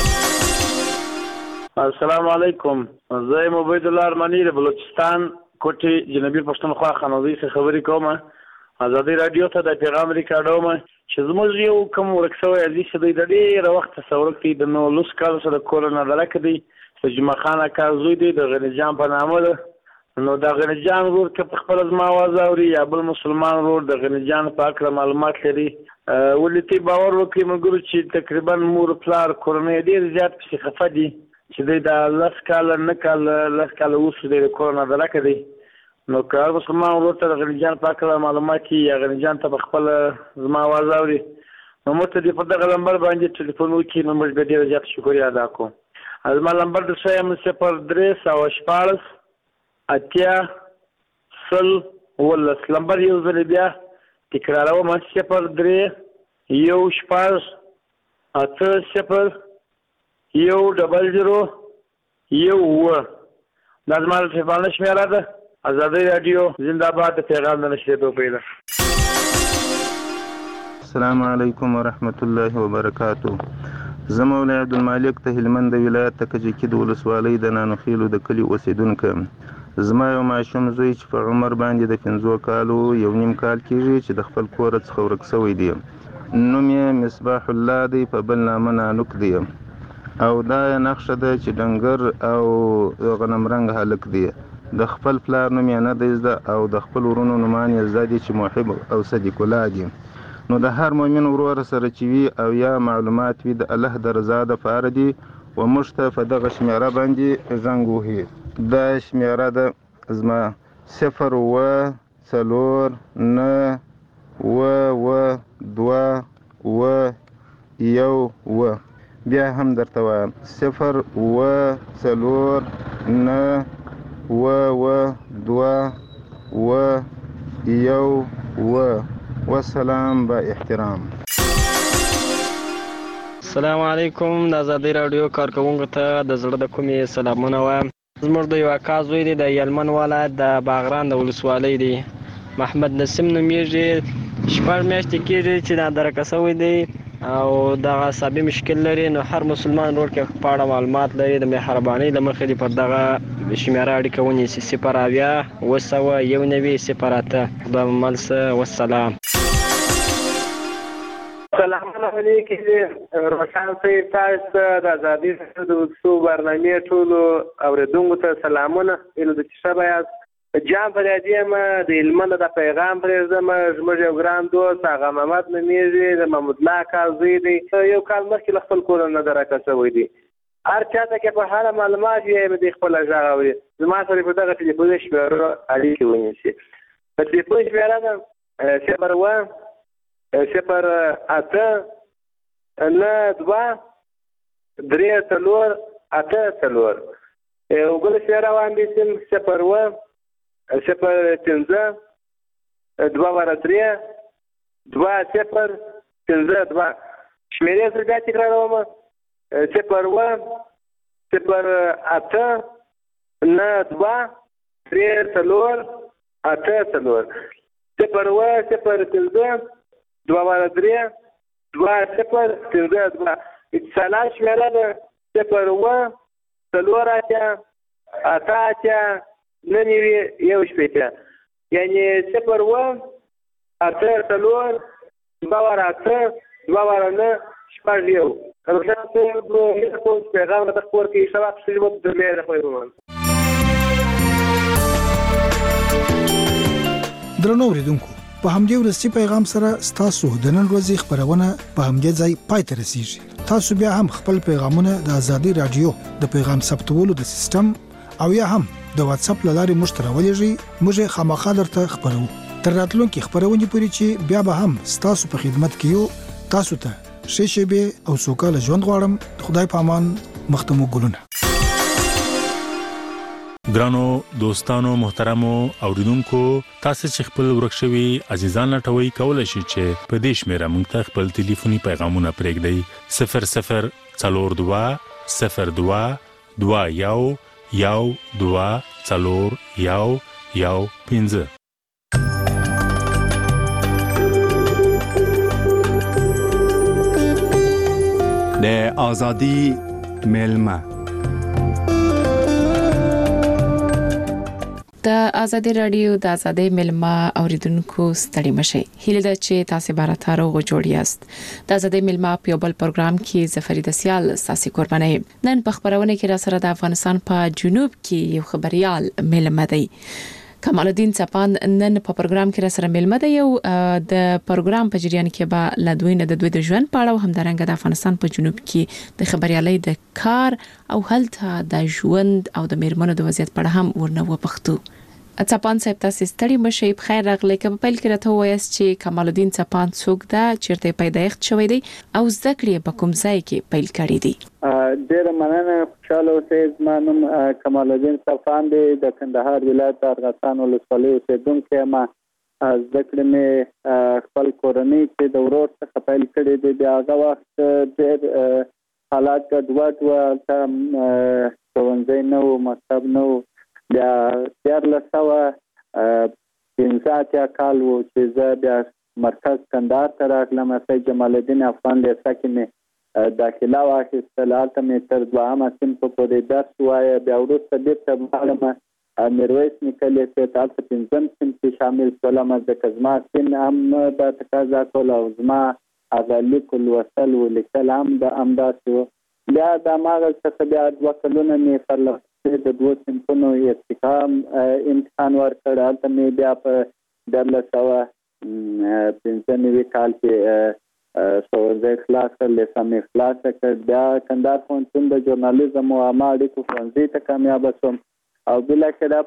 السلام علیکم. زه یم عبید الله ارمني د بلوچستان کوټې جنوبي پښتونخوا خانوزۍ څخه خبرې کوم. ازادي رادیو ته د پیغام ریکارډوم چې زموږ یو کوم ورک شوی عزیز دی د ډېره وخته څه ورک دی د نولس کالو سره د کور نه ډلکه دی د جمعه خان اکا زوی دی د غني جان په نامه ده. نو د غني جان ورور که په خپله زما اواز اوري یا بل مسلمان ورور د غني جان په هکله معلومات لري ولې تی باور وکړي ملګرو چې تقریبا مور پلار کورنۍ ډېر زیات پسې خفه دي چې دی د لس کاله نه کاله لس کاله وروسته دی د کور نه ډلکه دی. نو که هر مسلمان ورور ته د غني جان په هکله معلومات وي یا غني جان ته په خپله زما اواز اوري نو موږ ته دې په دغه نمبر باندې ټلیفون وکړي نو موږ به ډېره زیاته شکریا ادا کوو. زما نمبر درته یم صفر درې سوه شپاړس اتیا سل اوولس. نمبر یو ځلې بیا تکراروم صفر درې یو شپږ اته صفر یو ډبل زیرو یو اووه دا زما د ټلیفون شمېره ده. ازادي رادیو زنده باد د پیغام د نشریدو پیله. السلام علیکم ورحمت الله وبرکاتو. زه مولوی عبدالمالک د هلمند ولایت د کجکي د ولسوالۍ د نانوخیلو د کلي اوسېدونکی یم. زما یو ماشوم زوی چې په عمر باندې د پنځو کالو یو نیم کال کېږي چې د خپل کوره څخه ورک شوی دی. نوم یې مصباح الله دی په بل نامه نانوک دی او دا یې نښه ده چې ډنګر او غنم رنګ هلک دی. د خپل پلار نوم یې نه دی زده او د خپل ورونو نومان یې زده دي چې محب او صدیق الله دي. نو د هر مؤمن ورور سره چې وي او یا معلومات وي د الله د رضا دپاره دي و موږ ته په دغه شمېره باندې زنګ وهي. دا شمېره ده زما صفر اوه څلور نه اوه اوه دوه اوه یو اوه. بیا هم درته وایم صفر اوه څلور نه اوه اوه دوه اوه یو اوه. والسلام با احترام. السلام علیکم. د ازادي راډیو کارکوونکو ته د زړه د کومې سلامونه وایم. زموږ د یو اکا زوی دی د یلمن ولایت د باغران د ولسوالۍ دی محمد نسیم نومیږي. شپږ میاشتې کېږي چې نادرکه شوی دی او دغه عصبي مشکل لري. نو هر مسلمان ورور کې په اړه معلومات لري د مهربانۍ له مخې دې پر دغه شمېره اړیکه ونیسي صفر اویا اوه سوه یو نوي صفر اته. خدای مو مل شه. والسلام. سلامونه علیکم. روشن صاحب تاسو ته د ازادي راډیو د وڅو برنامې ټولو اورېدونکو ته سلامونه. ایله د چې ښه یاست. جان فریادي یم د هلمند د پیغام پرېږدم. زموږ یو ګران دوست هغه محمد نومیږي د محمود الله اکا زوی دی. یو کال مخکې له خپل کوره نه درکه شوی دی. هر چاته کې په هره معلومات وي د خپله غږ اوري. زما سره په دغه ټلیفون شمېره اړیکې ونیسي. په ټلیفون شمېره ده صفر اوه صفر اته نه دوه درې څلور اته څلور. یو بل شمېره واخیستم صفر اوه صفر پنځه دوه واره درې دوه صفر پنځه دوه. شمېرې زه بیا تکراروم صفر اوه صفر اته نه دوه درې څلور اته څلور. صفر اوه صفر پنځه دوه واره درې دوه صفر پنځه دوه. اتصالات شمېره ده صفر اوه څلور اتیا اته اتیا نه نوي یو شپېته. یعنې صفر اوه اته څلور دوه واره اته دوه واره نه شپږ یو. روشن صاحب هیله کوم چې پیغام راته خپور کړي. ښه وخت ښه ژوند درلې د خدای په امان. درنو اورېدونکو په همدې وروستي پیغام سره ستاسو د نن ورځې خپرونه په همدې ځای پای ته رسیږي. تاسو بیا هم خپل پیغامونه د ازادي رادیو د پیغام ثبتولو د سیستم او یا هم د واتس اپ له لارې موږ ته راولېږئ. موږ یې خامخا درته خپرو. تر راتلونکي خپرونې پورې چې بیا به هم ستاسو په خدمت کې یو. تاسو ته ښې شېبې او سوکاله ژوند غواړم. خدای په امان. مخ ته مو ګلونه. ګرانو دوستانو محترمو اوریدونکو تاسو چې خپل ورکشوي عزیزان لټوي کولای شئ چې په دې شمیره موږ ته خپل ټلیفوني پیغامونه پرېږدئ صفر صفر څلور دوه صفر دوه دوه یو یو دوه څلور یو یو پنځه. د ازادي ملما د ازادي رادیو د ازادي ملما اوریدونکو ستړي مشي هیله ده چې تاسو به راته روغ جوړ یاست. د ازادي ملما په بل پروګرام کې زفرید سیال ساسي قرباني نن په خبرونه کې را سره د افغانستان په جنوب کې یو خبريال ملما دی. کمال الدین چپان نن په پروګرام کې را سره ملما دی. یو د پروګرام په جریان کې به لدوی نه د دوی د ژوند په اړه هم درنګ د افغانستان په جنوب کې د خبريالۍ د کار او هلته د ژوند او د میرمنو د وضعیت په اړه هم ورنو پښتو. چپان صاحب تاسو ستړي مشي په خیر راغلی. کله په پیل کې راته وایست چې کمال الدین چپان څوک ده، چیرته پیدایښت شوی دی او زده کړې په کوم ځای کې پیل کړې دي؟ ډېر مننه. خوشاله اوسئ. زما نوم کمال الدین چپان دی. د کندهار ولایت ارغستان ولسوالۍ اوسېدونکی یم. زده کړې مې خپل کورنۍ کې د ورور څخه پیل کړې دي. د هغه وخت ډېر حالات ګډوډ وو. ښوونځی نه و، مکتب نه و. بیا دیارلس سوه پنځه اتیا کال و چې زه بیا مرکز کندهار ته راغلم. سید جمال الدین افغان لیسه کې مې داخله واخیستله. هلته مې تر دوهمه صنفه پورې درس ووایه. بیا وروسته بېرته ولاړم میرویس نیکه لیسې ته. هلته پنځم صنف کې شامل شولم ځکه زما سن هم دا تقاضا کوله او زما هغه لیک لوستل و لیکل هم د همداسې و. بیا د هماغه څخه بیا دوه کلونه مې پرله د دوه صنفونو ارتقا امتحان ورکړ. هلته مې بیا په دیارلس سوه پنځه نوي کال کې ښوونځی خلاص کړ، لیسه مې خلاصه کړ. بیا کندهار پوهنتون د ژورنالیزم او عامه اړیکو ښوونځي ته کامیابه شوم او بالاخره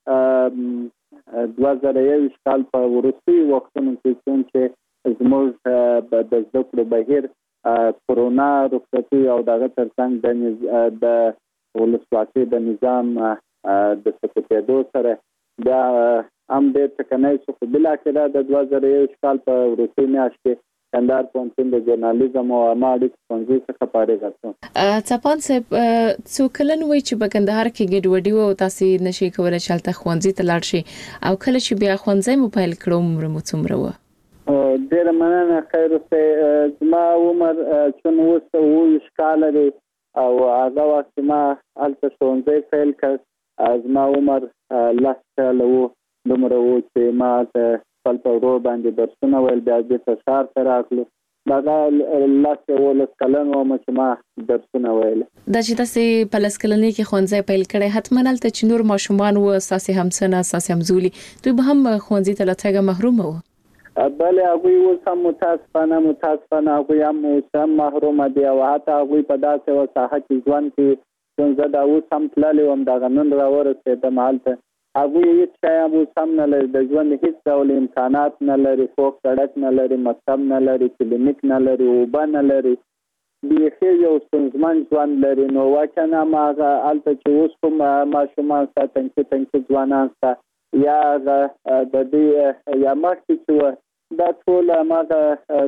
په دوه زره یوویشت کال په وروستیو وختونو کې کوم چې زموږ د زده کړو بهیر کرونا رخصتي او دغه ترڅنګ د ولسواکۍ د نظام د سقوطېدو سره بیا هم ډېر ټکنی شو. خو بالاخره د دوه زره یوویشت کال په وروستۍ میاشت کې کندهار پوهنتون د ژورنالیزم او عامه اړیکو ښوونځي څخه فارغه شوم. چپان صاحب څو کلن وایي چې په کندهار کې ګډوډي و او تاسو نشئ کولی چې هلته ښوونځي ته لاړ شئ او کله چې بیا ښوونځی مو پیل کړ عمر مو څومره و؟ ډېره مننه. خیر اوسئ. زما عمر چون اوس اوویشت کاله دی او هغه وخت ما هلته ښوونځی پیل کړ. زما عمر لس کاله و. دومره و چې ما هلته خپل په ورور باندې درسونه ویل. بیا بېرته ښار ته راغلو. هغه لس یولس کلن وم چې ما درسونه ویل. دا چې تاسې په لس کلنۍ کې ښوونځی پیل کړی، حتما هلته چې نور ماشومان وو ستاسې همسنه ستاسې همزولي دوی به هم ښوونځي ته له تګه محرومه وو؟ بله، هغوی اوس هم متاسفانه متاسفانه هغوی هم اوس هم محرومه دي او حتی هغوی په داسې یوه ساحه کې ژوند کوي چې زه دا اوس هم تللی وم دغه نن راورسېدم هلته. هغوی هېڅ شی هم اوس هم نه لري. د ژوند هېڅ ډول امکانات نه لري. خوږ سړک نه لري، مکتب نه لري، کلینیک نه لري، اوبه نه لري. بیخي یو ستونزمن ژوند لري. نو واقعا هم هغه هلته چې اوس کوم ماشومان شته، تنکي تنکي ځوانان شته یا هغه د دې یا مخکې چې وه دا ټول هماغه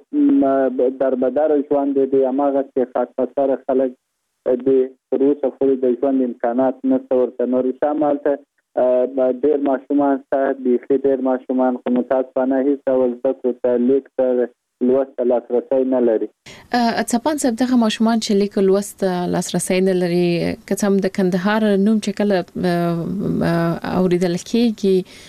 چې دربدره ژوند دی، هماغه چې خاک پسره خلک دي. تر اوسه پورې د ژوند امکانات نشته ورته. نو رښتیا هم هلته ډېر ماشومان شته، بیخي ډېر ماشومان، خو متاسفانه هېڅ ډول زده کړو ته، لیک ته، لوست ته لاسرسی نه لري. چپان صاحب دغه ماشومان چې لیک لوست لاسرسی نه لري، که څه هم د کندهار نوم چې کله اورېدل کېږي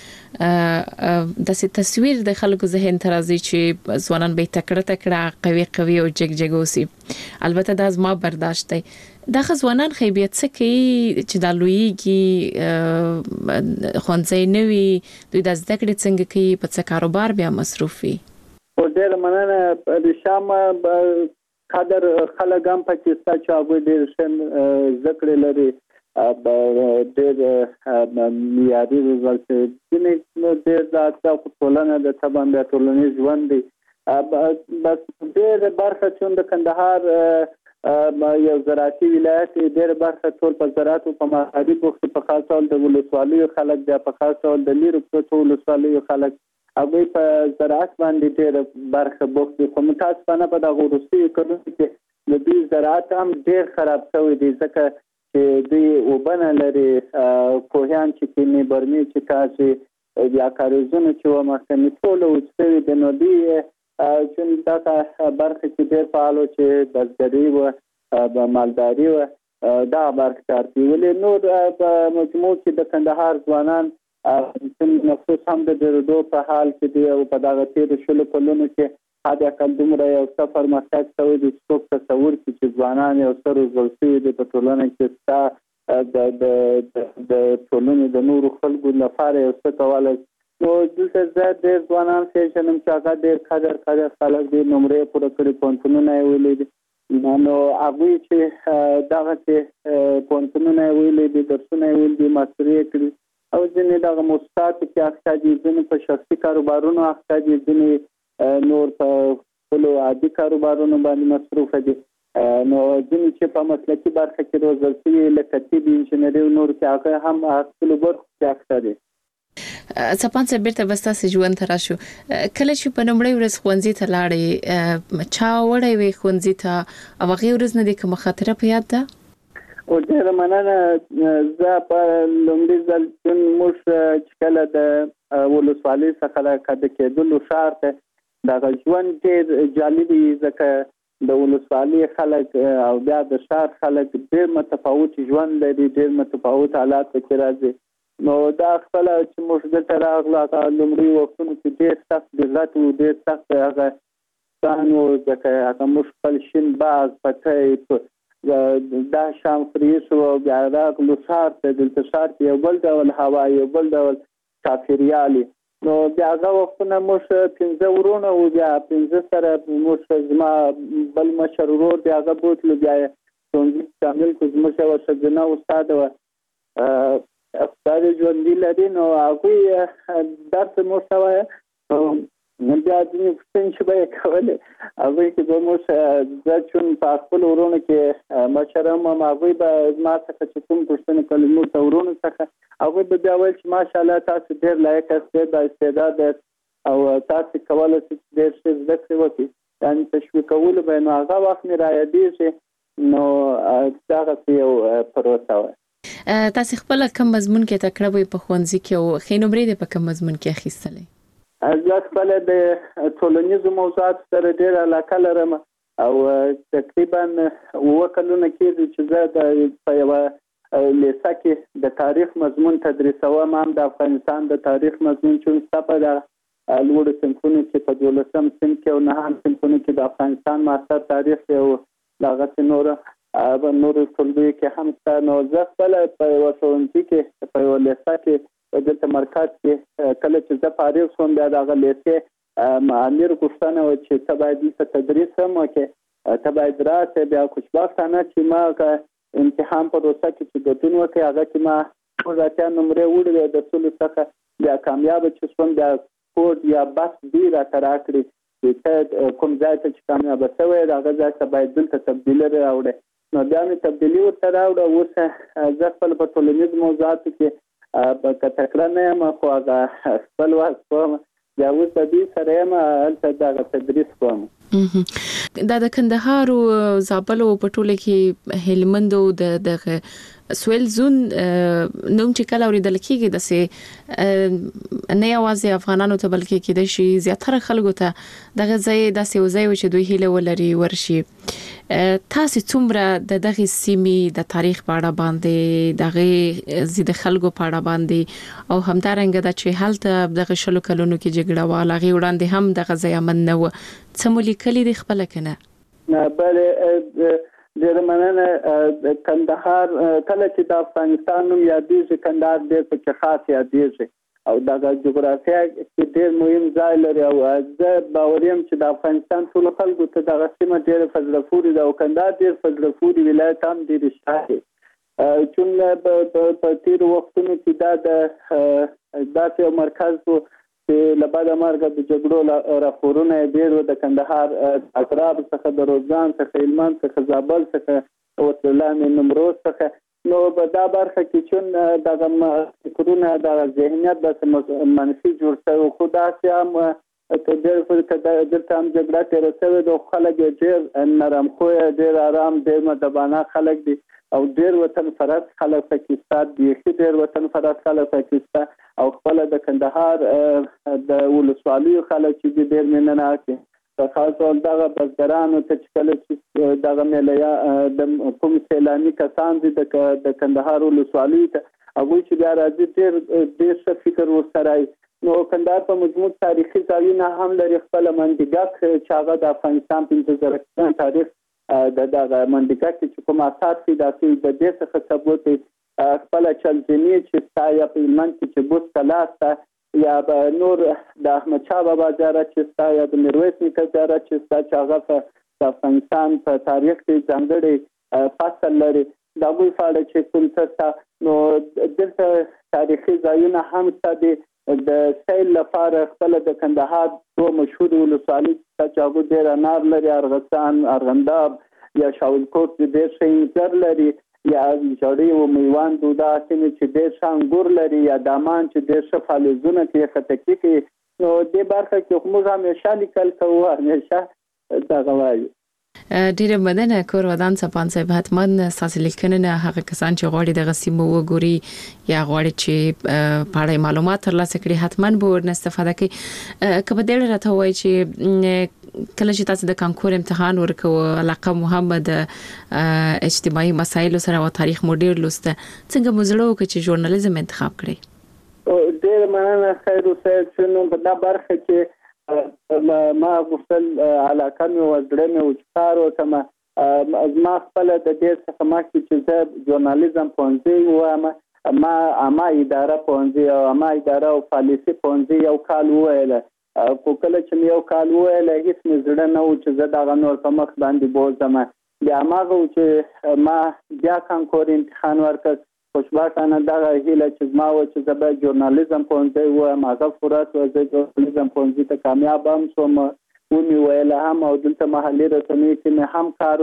داسې تصویر د خلکو ذهن ته راځي چې ځوانان به تکړه تکړه قوي قوي او جګ جګ اوسي. البته دا زما برداشت دی. دغه ځوانان خو بیا څه کوي چې دا لویږي، ښوونځی نه وي، دوی د زده کړې څنګه کوي، په څه کاروبار بیا مصروف وي؟ ډېره مننه. رښتیا قدر خلک هم پکې شته چې هغوی ډېر ښه زده کړې لري، ډېر معیاري روزل شوي. ځینې ډېر دا خو ټولنه د طبعا بیا ټولنیز ژوند دی. بس ډېره برخه چون د کندهار یو زراعتي ولایت ډېر برخه ټول په زراعت او په مالداري بوخت په خاص ډول د ولسوالیو خلک بیا په خاص ډول د لیرو پروتو ولسوالیو خلک هغوی په زراعت باندې ډېر برخه بوخت دي. خو متاسفانه په دغه وروستیو کلونو کې د دوی زراعت هم ډېر خراب شوی دی ځکه چې دوی اوبه نه لري، کوهیان چې کینې، برمې چې کاږي، بیا کاریزونه چې وه مخکې ټوله وچ شوي دي. نو دوی چون دغه برخه کې ډېر فعال وو چې بزګري وه، مالداري وه، دغه برخه کار کوي. ولې نور په مجموع کې د کندهار ځوانان نفوس هم د ډېرېدو په حال کې دی او په دغه تېرو شلو کلونو کې حد اقل دومره یو څه پرمختګ شوی دی چې څوک تصور کړي چې ځوانان یو څه روزل شوي دي په ټولنه کې ستا د ټولنې د نورو خلکو لپاره یو څه کولی. نو دلته زه ډېر ځوانان پېژنم چې هغه ډېر قدر قدر خلک دي، نمرې پوره کړي، پوهنتونونه یې ویلي دي. نو هغوی چې دغسې پوهنتونونه یې ویلي دي، درسونه یې ویلي دي، ماستري یې کړي او ځینې دغه موسساتو کې اخته دي، ځینې په شخصي کاروبارونو اخته دي، ځینې نور په خپلو عادي کاروبارونو باندې مصروفه دي. نو ځینې چې په مسلکي برخه کې روزل شوي لکه طب، انجینري او نور کې هغه هم خپلو برخو کې اخته دي. څپان صاحب بیرته به ستاسو ژوند ته راشو. کله چې په لومړۍ ورځ ښوونځي ته لاړې، چا وړی وې ښوونځي ته او هغې ورځ نه دې کومه خاطره په یاد ده؟ او ډېره مننه. زه په لومړي ځل چون موږ چې کله د ولسوالۍ څخه د کډه کېدلو ښار ته دغه ژوند ډېر جالب وي ځکه د ولسوالۍ خلک او بیا د ښار خلک ډېر متفاوت ژوند لري، ډېر متفاوت حالات پکې راځي. نو دا خپله چې موږ دلته راغلو هغه لومړي وختونو کې ډېر سخت دقت و، ډېر سخت هغه ستان و ځکه هغه موږ خپل شین باغ، پټی دا شام فریش و او بیا راغلو ښار ته. دلته ښار کې یو بل ډول هوا، یو بل ډول چاپېریال. نو بیا هغه وختونه موږ پنځه ورونه وو، بیا پنځه سره موږ زما بل مشر ورور دی هغه بوتلو، بیا یې ښوونځي کې شامل کړو. زموږ یوه ښځینه استاده وه، استاد ژوندي لري. نو هغوی درس موږ ته وایه، بیا ځینې پوښتنې چې به یې کولې هغوی کې به موږ زه چون په خپلو ورونو کې مشر هم وم، هغوی به زما څخه چې کوم پوښتنې کولې زموږ د ورونو څخه هغوی به بیا ویل چې ماشاءالله تاسو ډېر لایق یاست، ډېر با استعداد یاست او تاسو کولی شئ چې ډېر ښه زده کړې وکړئ. یعنې تشویقولو به یې. نو هغه وخت مې رایادېږي. نو دغسې یو پروسه وه. تاسو خپله کوم مضمون کې تکړه وئ په ښوونځي کې او ښې نمرې دې په کوم مضمون کې اخیستلی؟ زه خپله د ټولنیزو موضوعاتو سره ډېره علاقه لرم او تقریبا اووه کلونه کېږي چې زه د په یوه لیسه کې د تاریخ مضمون تدریسوم، هم د افغانستان د تاریخ مضمون. چون ستا په د لوړو صنفونو کې په دولسم صنف کې او نهم صنفونو کې د افغانستان معاصر تاریخ او دغسې نور په نورو ټولګیو کې هم شته. نو زه خپله په یوه ښوونځي کې په یوه لیسه کې دلته مرکز کې کله چې زه فارغ شوم بیا د هغه لیسې امیر غوښتنه وه چې ته باید دلته تدریس هم وکړې، ته باید راسې. بیا خوشبختانه چې ما هغه امتحان په پروسه کې چې ګډون وکړې هغه کې ما شپږ اتیا نمرې وړې وې د ټولو څخه. بیا کامیابه چې شوم بیا کوډ یا بس بي راته راکړې چې ته کوم ځای ته چې کامیابه شوی د هغه ځای ته باید دلته تبدیلي راوړې. نو بیا مې تبدیلي ورته راوړه. اوس زه خپل په ټولنیزو موضوعاتو کې که تکړه نه یم خو هغه خپل وخت کوم، بیا اوس د دوی سره یم هلته دغه تدریس کوم. دا د کندهار او زابل او په ټوله کې هلمند او د دغه سویل زون نوم چې کله اوریدل کېږي داسې نه یوازې افغانانو ته بلکې کېدای شي زیاتره خلکو ته دغه ځای داسې یو ځای و چې دوی هیله ولري ورشي. تاسو څومره د دغه سیمې د تاریخ په اړه باندې دغه زید خلکو په اړه باندې او همدارنګه د چې هلته دغه شلو کلونو کې جګړه واله غي وړاندې هم دغه ځای امن نه و څه ملي دی خپل کنه؟ نه بله ډېر مننه. کندهار کله چې د افغانستان نوم یادېږي کندهار ډېر پکې خاص یادېږي او دغه جغرافیه کې ډېر مهم ځای لري او زه باور یم چې د افغانستان ټولو خلکو ته دغه سیمه ډېره په زړه پورې ده او کندهار ډېر په زړه پورې ولایت هم ډېر شته. چون په تېرو وختونو کې دا د داسې یو مرکز و چې لبد مرګ د جګړو راپورونه ډېر د کندهار اطراف څخه د روزګان څخه هلمند څخه زابل څخه وسلام نمروز څخه نو په دا برخه کې چې دغه فکرونه د ذهنیت د منفي جوړ شوی خو داسې هم ته ډېر فرق دلته هم جګړه تېره شوې ده خلک یې ډېر نرم خویه ډېر آرام ډېر مدبانه خلک دي او ډېر وطن پرست خلک پکې شته بیخي ډېر وطن پرست خلک پکې شته او خپله د کندهار د ولسوالیو خلک چې دي ډېر مینه ناک دي په خاص ډول دغه بزګرانو ته چې کله چې دغه میله د کوم سیلاني کسان دي د کندهار ولسوالۍ ته هغوی چې بیا راځي ډېر ډېر ښه فکر ورسره نو کندهار په مجموع تاریخي ځایونه هم لري خپله منډیګک چې هغه د افغانستان پنځه زره کلن تاریخ د دغه منډیګک چې کوم اثار دي دا د دې څخه ثبوت دی خپله چلجني چې ستا یا په هلمند کې چې بوس کلا سته یا به نور د احمدشاه بابا زیارت چې ستا یا د میرویس نیکه زیارت چې ستا چې هغه په افغانستان په تاریخ کې ځانګړی فصل لري د هغوی په اړه چې کوم څه شته نو دلته تاریخي ځایونه هم شته دي د سیل لپاره خپله د کندهار دوه مشهورې ولسوالۍ شته چې هغوی ډېر انار لري ارغستان ارغنداب یا شاولکوټ چې ډېر ښه انځر لري یا ژړۍ و میوند دا سیمې چې ډېر ښه انګور لري یا دامان چې ډېر ښه فعالیتونه کوي خټکي کوي نو دې برخه کې موږ همیشه لیکل کوو همیشه دغه وایو ډیره مننه کور ودان صفان صاحب حتما تاسو لیکنه هغه کسان چې غواړي د غسیمو وګوري یا غواړي چې په اړه معلومات ترلاسه کړي حتما به ورنه استفاده کوي کبه ډیره راته وایي چې کله چې تاسو د کانکور امتحان ورکوه علاقه محمد اجتماعي مسایل سره او تاریخ مو ډیر لسته څنګه مزړو کې چې ژورنالیزم انتخاب کړی ډیر مننه خیر اوسه چې په دا برخه کې ما غوښتل علاقه مې وزړه مې وچکار وکړم ما خپله د دې څخه مخکې چې زه ژورنالیزم پوهنځی وایم ما عامه اداره پوهنځی او عامه اداره او پالیسي پوهنځی یو کال وویله خو کله چې مې یو کال وویله هېڅ مې زړه نه و چې زه دغه نور په مخ باندې بوځم بیا هماغه و چې ما بیا کانکور امتحان ورکړ خوشبختانه دغه هیله چې زما و چې زه به ژورنالیزم پوهنځی وایم هغه پوره شوه زه ژورنالیزم پوهنځي ته کامیاب هم شوم ومې ویله هم او دلته محلي رسنیو کې مې هم کار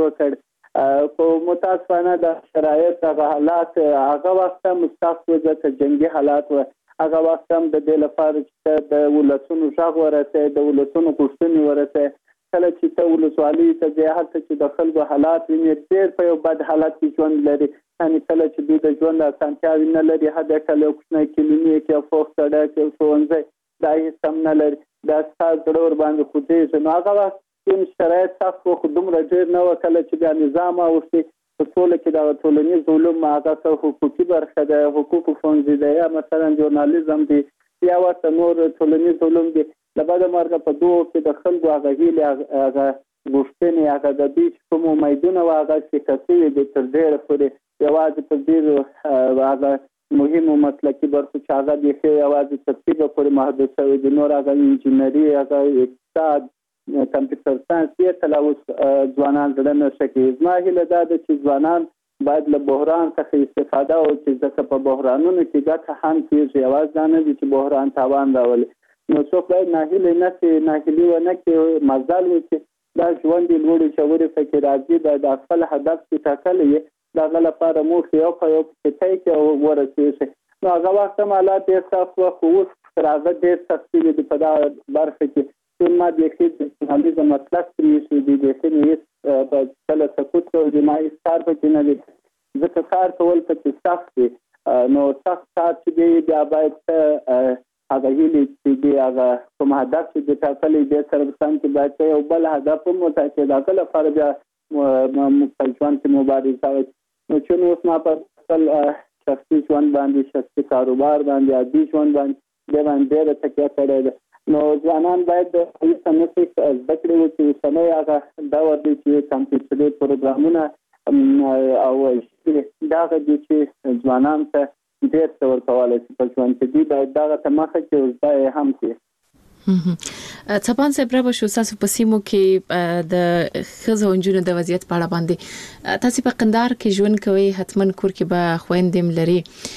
وکړ خو متاسفانه د شرایط دغه حالات هغه وخت هم سخت و ځکه جنګي حالات و هغه وخت هم د دې لپاره چې د ولسونو غږ ورسوي د ولسونو غوښتنې ورسوي کله چې ته ولسوالۍ ته ځې هلته چې د خلکو حالات وینې ډېر په یو بد حالت کې ژوند لري یعنې کله چې دوی د ژوند اسانتیاوې نه لري حد اقل یو کوچنی کلینیک یا فوق سړک یو ښوونځی دا هېڅ هم نه لري دا ستا زړه ورباندې خوځېږي نو هغه وخت کوم شرایط سخت و خو دومره ډېر نه وه کله چې بیا نظام اوښتي په ټوله کې دغه ټولنیز علوم هغه څه حقوقي برخه ده حقوقو ښوونځي ده یا مثلا ژورنالیزم دی یا ورته نور ټولنیز علوم دي له بده مرګه په دوو کې د خلکو هغه هیلې هغه غوښتنې هغه د دوی چې کوم امیدونه وه هغه شکه شوي دي تر ډېره پورې یوازې په ډېرو هغه مهمو مسلکي برخو چې هغه بیخي یوازې تر طبه پورې محدود شوي دي نور هغه انجینري هغه اقتصاد کمپیوټر ساینس دې ته لا اوس ځوانان زړه نه ښه کوي زما هیله دا ده چې ځوانان باید له بحران څخه استفاده وکړي ځکه په بحرانونو کې ګټه هم کېږي یوازې دا نه دي چې بحران تاوان راولي نو څوک باید ناهیلي نه شي ناهیلي ونه کړي مزل وکړي دا ژوند یې لوړې ژورې پکې راځي باید د خپل هدف چې ټاکلی یې د هغه لپاره موخې یو په یو پکې طی کړي او ورسېږي نو هغه وخت هم حالات ډېر سخت وه خو اوس تر هغه ډېر سخت شوي دي په دغه برخه کې ټول ما بیخي د ژورنالیزم مطلق پرې ایښی دي بیخي مې هېڅ په کله سکوت کوو دي ما هېڅ کار پکې نه دی ځکه کار کول پکې سخت دی نو سخت کار چې دی بیا باید څه هغه هیلې چې دی هغه کوم هدف چې دی ټاکلی دی سره په سم کې باید څه یو بل هدف هم وټاکي د هغه لپاره بیا په ژوند کې مبارزه وکړي نو چې اوس ما په خپل شخصي ژوند باندې شخصي کاروبار باندې عادي ژوند باندې دې باندې ډېره تکیه کړې ده نو ځوانان باید د هېڅ نه څه زده کړې وکړي اوسنی هغه دور دی چې کمپیوټري پروګرامونه او دغه دي چې ځوانان ته ډېر څه ورکولی شي په ژوند کې دي باید دغه ته مخه کړي او زده یې هم کړي څپان صاحب را بشو تاسو په سیمو کې د خزو انجونو د وضعیت په اړه باندې تاسو په قندار کې ژوند کوي حتمن کور کې به خويندم لري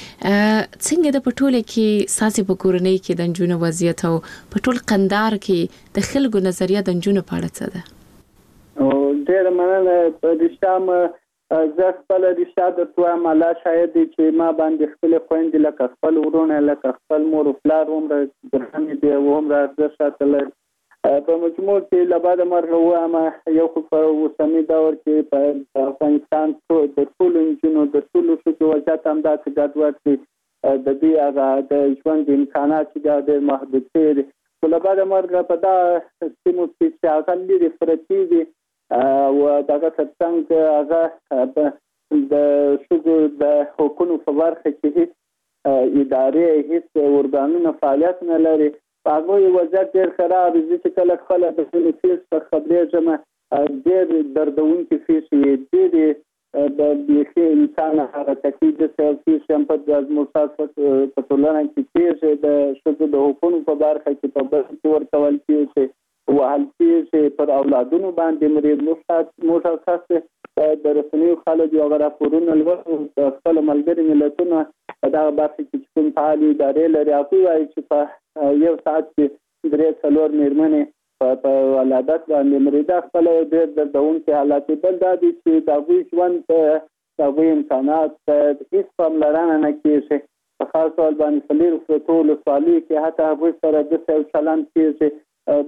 څنګه د پټوله کې ساسي په کورنۍ کې د انجونو وضعیت او پټول قندار کې د خلکو نظریه د انجونو په اړه څه ده؟ او ډېر مننه په رښتام زه خپل رښتیا د توه مالا شاید چې ما باندې خپل خويندې لکه خپل ورونه لکه خپل مور او پلار عمر ګرانې دی عمر د ساتل په مجموع کې لباده مرغه واما یو خو په وسمي دور کې په افغانستان ټول د ټول انجونو د ټول شو وضعیت هم داسې ګډوډ دي د دې هغه د ژوند امکانات چې د محدود دي په لباده مرغه په دا سیمو کې چې هغه لري فرتي دي او دغه څنګه هغه د شګو د حکومت په برخه کې هیڅ ادارې هیڅ ورګانونه فعالیت نه لري هغه وضعیت ډېر خراب دي چې کله خپل د فیس په خبرې جمع ډېر دردونکي فیس دي د دې انسان حرکتي د سیاسي شمپت د مصاصفت په ټولنه کې چې د شګو د حکومت په برخه کې په برخه ورکول کیږي وهلتي چې پر اولادونو باندې مرید موټر خاصه د رسنیو خلک یو غره پورونه لور خپل ملګری ملتونه دا برخه کې کوم فعال ادارې لري هغه وايي چې په یو ساعت کې درې څلور میرمنې په ولادت باندې مرید خپل ډېر د دونکو حالات بل دا دي چې دا وی ژوند د وی امکانات هیڅ پاملرنه نه کیږي په خاص ډول باندې فلیر ټول سوالي کې حتی هغه سره د څو چلن کیږي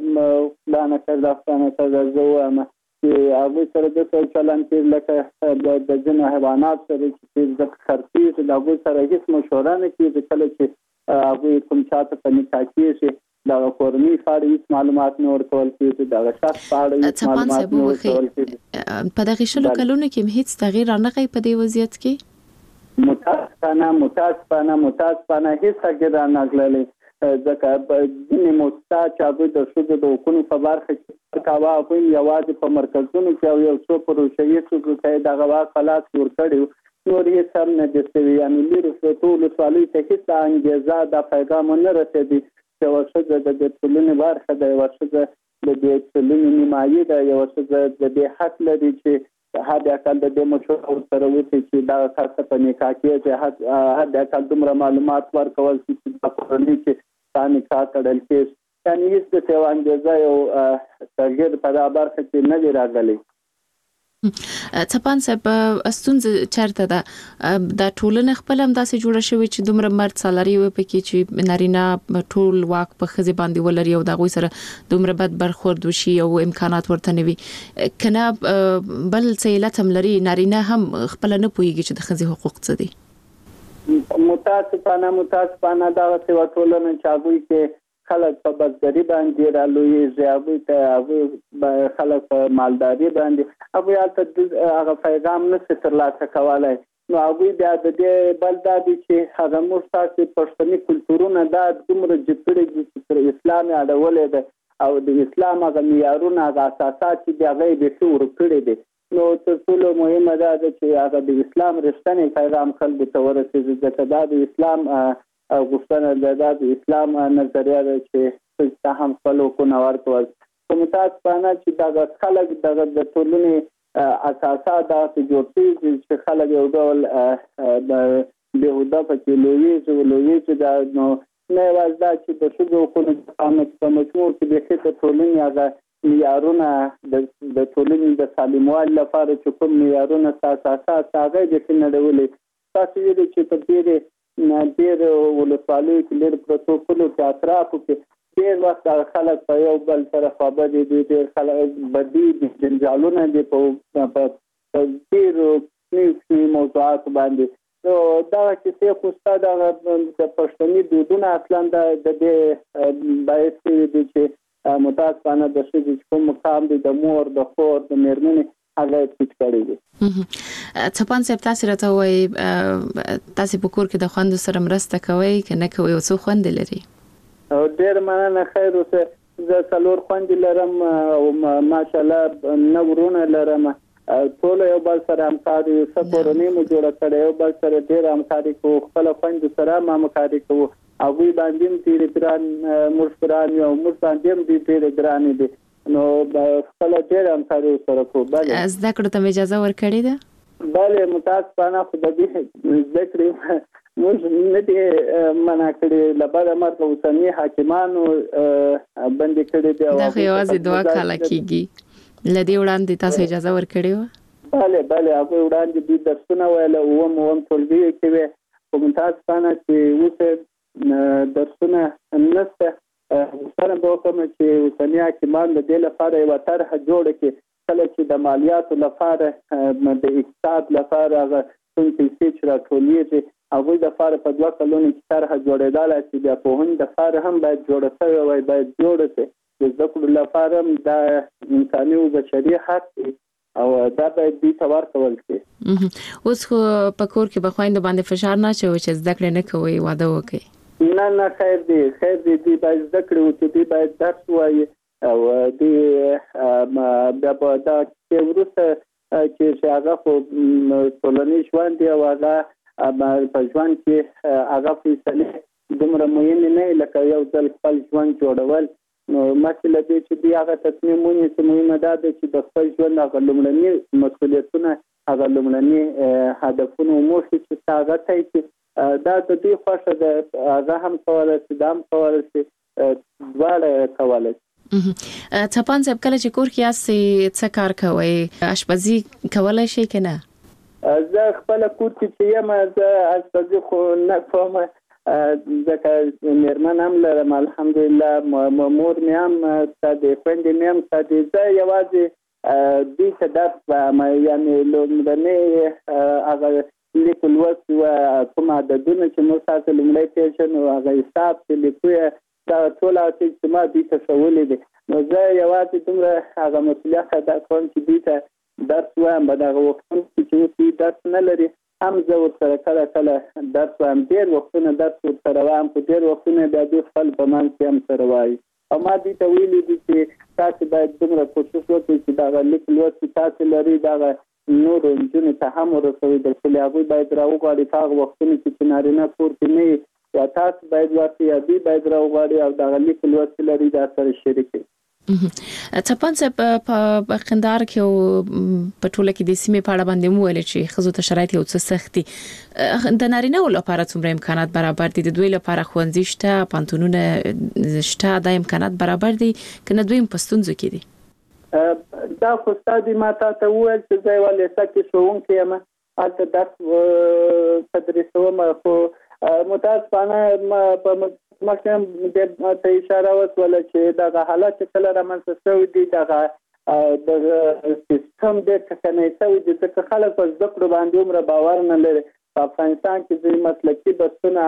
پلان کړل افغانستان ته زوامه چې هغه سره د څو چلن کې لکه د جن حیوانات سره چې د خرڅي د هغه سره هیڅ مشوره نه کیږي کله چې هغه کوم چاته په نکاح کې دا کورنۍ فاري معلومات نه ورکول کیږي دا شخص فاري معلومات نه ورکول کیږي په دغه شلو کلونو کې هیڅ تغییر نه کوي په دې وضعیت کې متاسفانه متاسفانه متاسفانه هیڅ تغییر نه غللی ځکه په ځینې موسسه چې هغه د شګو د حکومت په برخه کې کاوه په یوازې په مرکزونو کې یو څو پروژې چې څه دغه واقعات ورکړي نور یې سم نه دي یعنی لري ټول سوالي ته هیڅ انګیزه د پیغام نه رسېدي چې ورشد د دې ټولنې برخه د ورشد د دې ټولنې نیمایي د یو څه د دې حق لري چې هدا کال د دې مشور سره وتی چې دا خاصه په نکاح کې چې هدا کال دومره معلومات ورکول چې په کورنۍ کې ثاني کا کړل کې یعنی هیڅ د سیوان جزا یو تغیر په برخه کې نه دی راغلی څپان صاحب استونز چرته ده د ټولنې خپل هم داسې جوړه شوی چې دومره مرد سالاري و پکې چې نارینه ټول واک په خزي باندې ولري او د غوي سره دومره بد برخورد وشي او امکانات ورته نوي کنه بل سیلت هم لري نارینه هم خپل نه پويږي چې د خزي حقوق څه دي متاسفانه متاسفانه دا څه ټولنه چاغوي کې خلک په بزګری باندې رالوي ځابي ته خلک په مالداري باندې هغه ته هغه پیغام نه ترلاسه کولای نو هغه بیا د دې بلدادي چې هغه مستاسي پښتني کلتورونه د دومره جپړي چې اسلام اړولې ده او د اسلام هغه معیارونه هغه اساسات چې هغه به څور کړی دي نو ټول مهمه ده چې هغه د اسلام رښتینی پیغام خلکو ته ورسېږي ځکه د اسلام او غوښتنه ده د اسلام نظریه ده چې څه هم خپل کو نور کول کومتاس پانا چې دا خلک د ټولنې اساسات د جوړتي چې خلک یو ډول د بهوده په لوی لوی چې دا نو نه وازدا چې د شګو کو نه په مجموع کې د خپل ټولنې هغه معیارونه د ټولنې د سالموالي لپاره چې کوم معیارونه اساسات هغه د کینډولې تاسو یې چې په دې ډېر ولسوالۍ کې ډېر پروتوکول او اطرافو کې ډېر وخت خلک په یو بل سره خبرې دي ډېر خلک بدی دي جنجالونه دي په په ډېر نوي موضوعات باندې نو دا چې څه خوسته د پښتني دودونه اصلا د دې باید چې متاسفانه د شې کوم مقام دي د مور د خور د مېرمنې هغه ټیټ کړی دي څپان صاحب تاسو راته وایي تاسو په کور کې د خوند سره مرسته کوي کنه کوي او څو خوند لري او ډېر مننه خیر اوسه زه څلور خوند لرم او ماشاءالله نورونه لرم ټول یو بل سره همکاري سپورنې مو جوړ کړی یو بل سره ډېر همکاري کوو خپل خوند سره ما همکاري کوو هغه باندې ډیر ګران مشران او موږ باندې ډیر ګران دي نو خپل ډیر همکاري سره کو بل زده کړو ته اجازه ورکړې ده بل متاسفانه خو د دې ذکر موږ نه دي منا کړی لبر امر اوسنی حاکمانو باندې کړی دی دا خو یوازې دوه کاله کیږي لدی وړاندې تاسو اجازه ورکړې و bale bale هغه وړاندې د درسونه ویل او هم هم ټولګي کې وي په متاسفانه چې اوس درسونه نشته سره به کوم چې اوسنی حاکمان د دې لپاره یو طرح جوړ کړي کله چې د مالیاتو لپاره د اقتصاد لپاره هغه څنګه چې راټولېږي هغه د لپاره په دوه کلونو کې طرح جوړېدل چې د پوهنې د لپاره هم باید جوړ شي او باید جوړ شي د ذکر لپاره د انساني او بشري حق او دا باید دې تور کول شي اوس خو په کور کې بخوایند باندې فشار نه چوي چې زده کړې نه کوي واده وکړي نه نه خیر دی خیر دی دی باید ذکر او چې دی باید درس وایي او دی بیا په دا کې ورسته چې هغه په ټولنیز ژوند دی او هغه په ژوند کې هغه فیصله دومره مهم نه لکه یو ځل خپل ژوند جوړول نو مسله دی چې دی هغه تصمیم ونیسي چې مهمه ده چې د خپل ژوند هغه لومړني مسؤلیتونه هغه لومړني هدفونه موخې چې هغه ته دا د دې خوښه ده هغه هم کولای شي دا هم کولای شي دواړه کولای شي چپان صاحب کله چې کور کې یاستئ څه کار کوئ اشپزي کولای شئ که نه زه خپله کور کې چې یم زه اشپزي خو نه کوم ځکه مېرمن هم لرم الحمدلله مور مې هم ستا د خویندې مې هم ستا د زه یوازې دوی ته درس وایم یعنې لومړنی هغه لیک لوست و کوم عددونه چې موږ تاسو لومړی پیژنو هغه حساب چې لیکو دا ټول چې ما دې ته ښوولې دي نو زه یوازې دومره هغه مسؤلیت ادا کوم چې دې ته درس وایم په دغه وختونو کې چې اوس درس نه لري هم زه ورسره کله کله درس وایم ډېر وختونه درس ورسره وایم خو ډېر وختونه بیا دوی خپل په منځ کې هم سره وایي او ما دې ته ویلي دي چې تاسو باید دومره کوشش وکړئ چې دغه لیک لوست تاسو لري دغه نور نجونې ته هم ورسوي د خپل هغوی باید راوغواړي په هغه وختونو کې چې نارینه کور کې نه وي یا تاسو باید ورته یا دوی باید راوغواړي او دغه لیک لوست لري دا سره شریک کړي چپان صاحب په قندهار کې او په ټوله کې د سیمې په اړه باندې مو ویل چې ښځو ته شرایط یو څه سخت دي د نارینه‌و لپاره څومره امکانات برابر دي د دوی لپاره ښوونځي شته پوهنتونونه شته دا امکانات برابر دي که نه دوی په ستونزو کې دي دا خو ستاسو ما ته وویل چې زه یوه لیسه کې ښوونکی یم هلته درس تدریسوم خو متاسفانه په مخکې هم ته اشاره وشوله چې دغه حالت چې کله رامنځته شوي دي دغه د سیستم ډېر ټکنی شوی دي ځکه خلک په زده کړو باندې عمره باور نه لري په افغانستان کې ځینې مسلکي بحثونه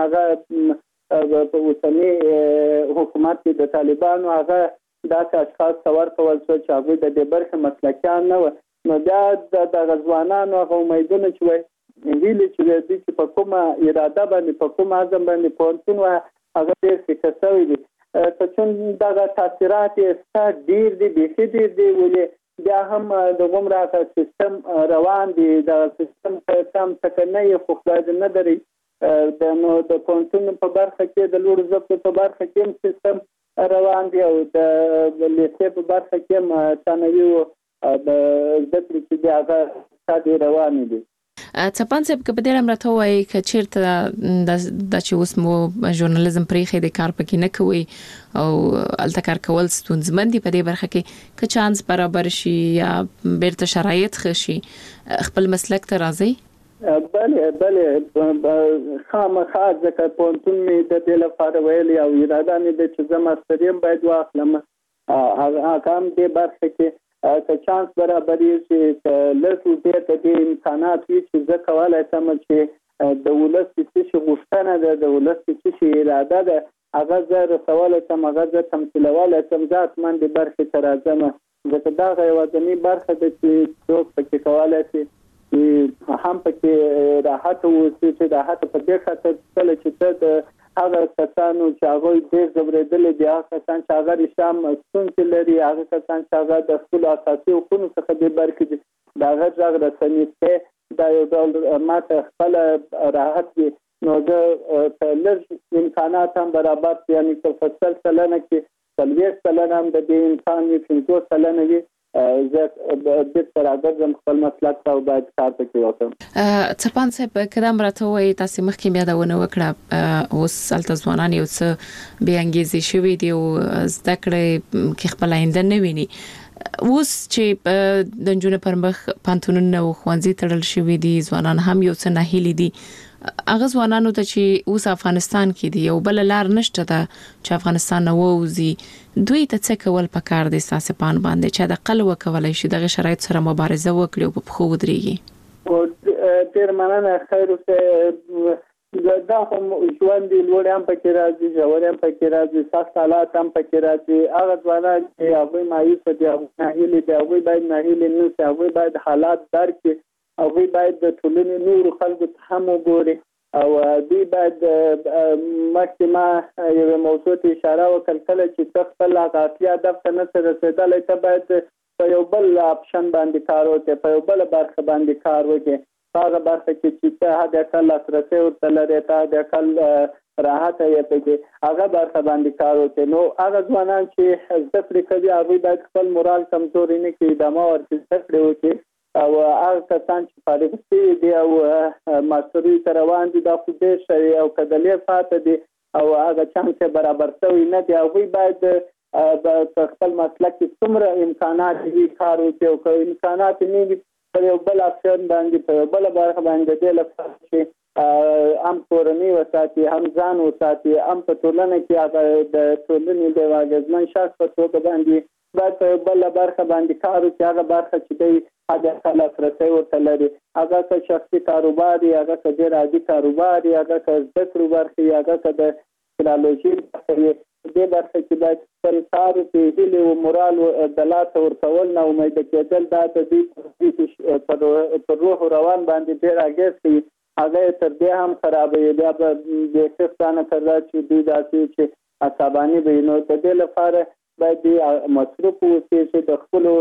هغه په اوسني حکومت کې د طالبانو هغه داسې اشخاص ته ورکول شو چې هغوی د دې برخې مسلکیان نه وو نو بیا دغه ځوانانو هغه امیدونه چې وایي هیلې چې دوی چې په کومه اراده باندې په کوم عزم باندې پوهنتون وایي هغه ډېر فکر شوی دي که چون دغه تاثیرات یې ستا ډېر دي بیخي ډېر دي ولې بیا هم د غومره سیستم روان دي دغه سیستم کم ټکنی خو خدای دې نه دري د نو د پوهنتون په برخه کې د لوړو زده کړو په برخه کې هم سیستم روان دی او د لیسې په برخه کې هم ثانوي د زده کړې چې دی هغه ستاسې روانې دي چپان صاحب که په دې اړه راته ووایي که چېرته دا چې اوس مو ژورنالیزم پرېښی دی کار پکې نه کوئ او هلته کار کول ستونزمن دي په دې برخه کې که چانس برابر شي یا بیرته شرایط ښه شي خپل مسلک ته راځئ بله بله خامخا ځکه پوهنتون مې د دې لپاره ویلي او اراده مې ده چې زه ماستري هم باید واخلم هغه هم دې برخه کې که چانس برابرېږي که لږ ډېر د دې امکانات وي چې زه کولی شم چې د ولس څه شي غوښتنه ده د ولس څه شي اراده ده هغه زه رسولی شم هغه زه تمثیلولی شم زه حتما دې برخې ته راځم ځکه دغه یوازینۍ برخه ده چې څوک پکې کولی شي هم پکې راحت اوسي چې راحت په دې خاطر کله چې ته د هغه کسانو چې هغوی ډېر ځورېدلي دي هغه کسان چې هغه رښتیا هم ستونزې لري هغه کسان چې هغه د خپلو اساسي حقونو څخه بې برخې دي د هغه غږ رسني کې دا یو ډول ما ته خپله راحت وي نو د لږ امکانات هم برابر دي، یعنی په فصل سلنه کې څلوېښت سلنه هم د دې امکان وي، پنځوس سلنه وي. زه بیرته راګرځم خپل مسلک ته او باید کار پکې وکړم. څپان صاحب که دا مرته وایي تاسې مخکې بیا یادونه وکړه اوس هلته ځوانان یو څه بې انګیزې شوي دي او زده کړې کې خپل آینده نه ویني. اوس چې د نجونو پر مخ پانتونونه او ښوونځي تړل شوي دي، ځوانان هم یو څه ناهیلي دي. هغه ځوانانو ته چې اوس افغانستان کې دي یو بل لار نشته ده چې افغانستان نه ووځي، دوی ته څه کول پکار دي ستاسو په اند باندې چې د اقل وکولای شي دغه شرایط سره مبارزه وکړي او په پخو ودرېږي؟ ډېر مننه. خیر اوسه. دا هم ژوند دی، لوړ هم پکې راځي، ژور هم پکې راځي، سخت حالات هم پکې راځي. هغه ځوانان چې هغوی مایوسه دي، هغوی ناهیلي دي، هغوی باید ناهیلي نه شي، هغوی باید حالات درک کړي، هغوی باید د ټولنې نورو خلکو ته هم وګوري او دوی باید مخکې ما یوه موضوع ته اشاره وکړه، کله چې ته خپل اهدافي هدف ته نشې رسېدلی ته باید په یو بل اپشن باندې کار وکړې، په یو بله برخه باندې کار وکړې. په هغه برخه کې چې ته حداقل لاسرسی ورته لرې، ته حداقل راحته یې پکې هغه برخه باندې کار وکړې. نو هغه ځوانان چې زده کړې کوي هغوی باید خپل مورال کمزوري نه کړي، ادامه ورکړي، زده کړې وکړي. او هغه کسان چې فارغ شوي دي او ماسترۍ ته روان دي دا خو ډېر ښه او که د لیر پاته دي او هغه چانس یې برابر شوی نه دی، هغوی باید په خپل مسلک کې څومره امکانات وي کار وکړي، او که امکانات نه وي په یو بل اپشن باندې په یو بله برخه باندې د دې لپاره چې هم کورنۍ وساتي، هم ځان وساتي، هم په ټولنه کې هغه د ټولنې د یو اغېزمن شخص په توګه باندې باید په یو بله برخه باندې کار وکړي. هغه برخه چې دی حداقل لاسرسی ورته لري، هغه که شخصي کاروبار وي، هغه که ډېر عادي کاروبار وي، هغه که زده کړو برخه وي، هغه که د ټکنالوژي برخه وي، دې برخه کې باید خپل کار وکړي. هیلې او مورال د لاسه ورکول، نه امیده کېدل، دا د دوی پر روح او روان باندې ډېر اغېز کوي، هغه یې تر دې هم خرابوي. بیا به بېخي ستانه کړه چې دوی داسې چې عصباني وي. نو د دې لپاره باید دوی مصروف واوسي چې د خپلو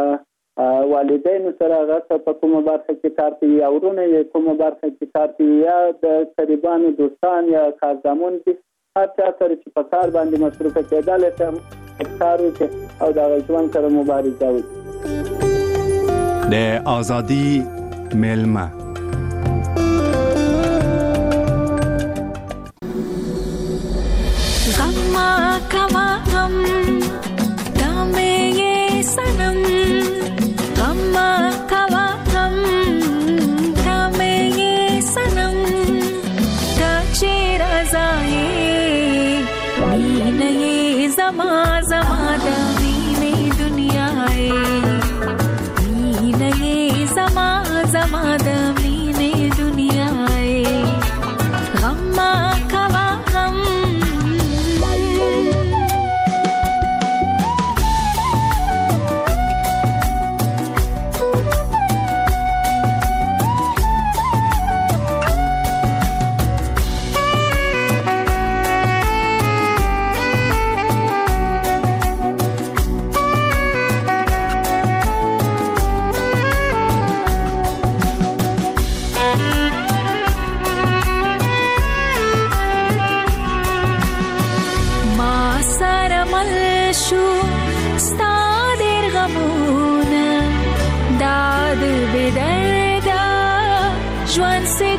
والدینو سره هغه په کومه برخه کې کار کوي، یا ورونه یې کومه برخه کې کار کوي، یا د قریبانو دوستان یا کارزمون دي، هر چا سره چې په کار باندې مصروفه کېدلی شي کار وکړي او د هغه ژوند سره مبارزه وکړي. د ازادي میلمه غم کوا غم دامه یې سنم غم کوا غم دامه یې سنم دا چې رضایې مینه یې زما زما د مینې دنیا یې مینه یې زما زما د مینې دنیا یې غم کوا غم ژوند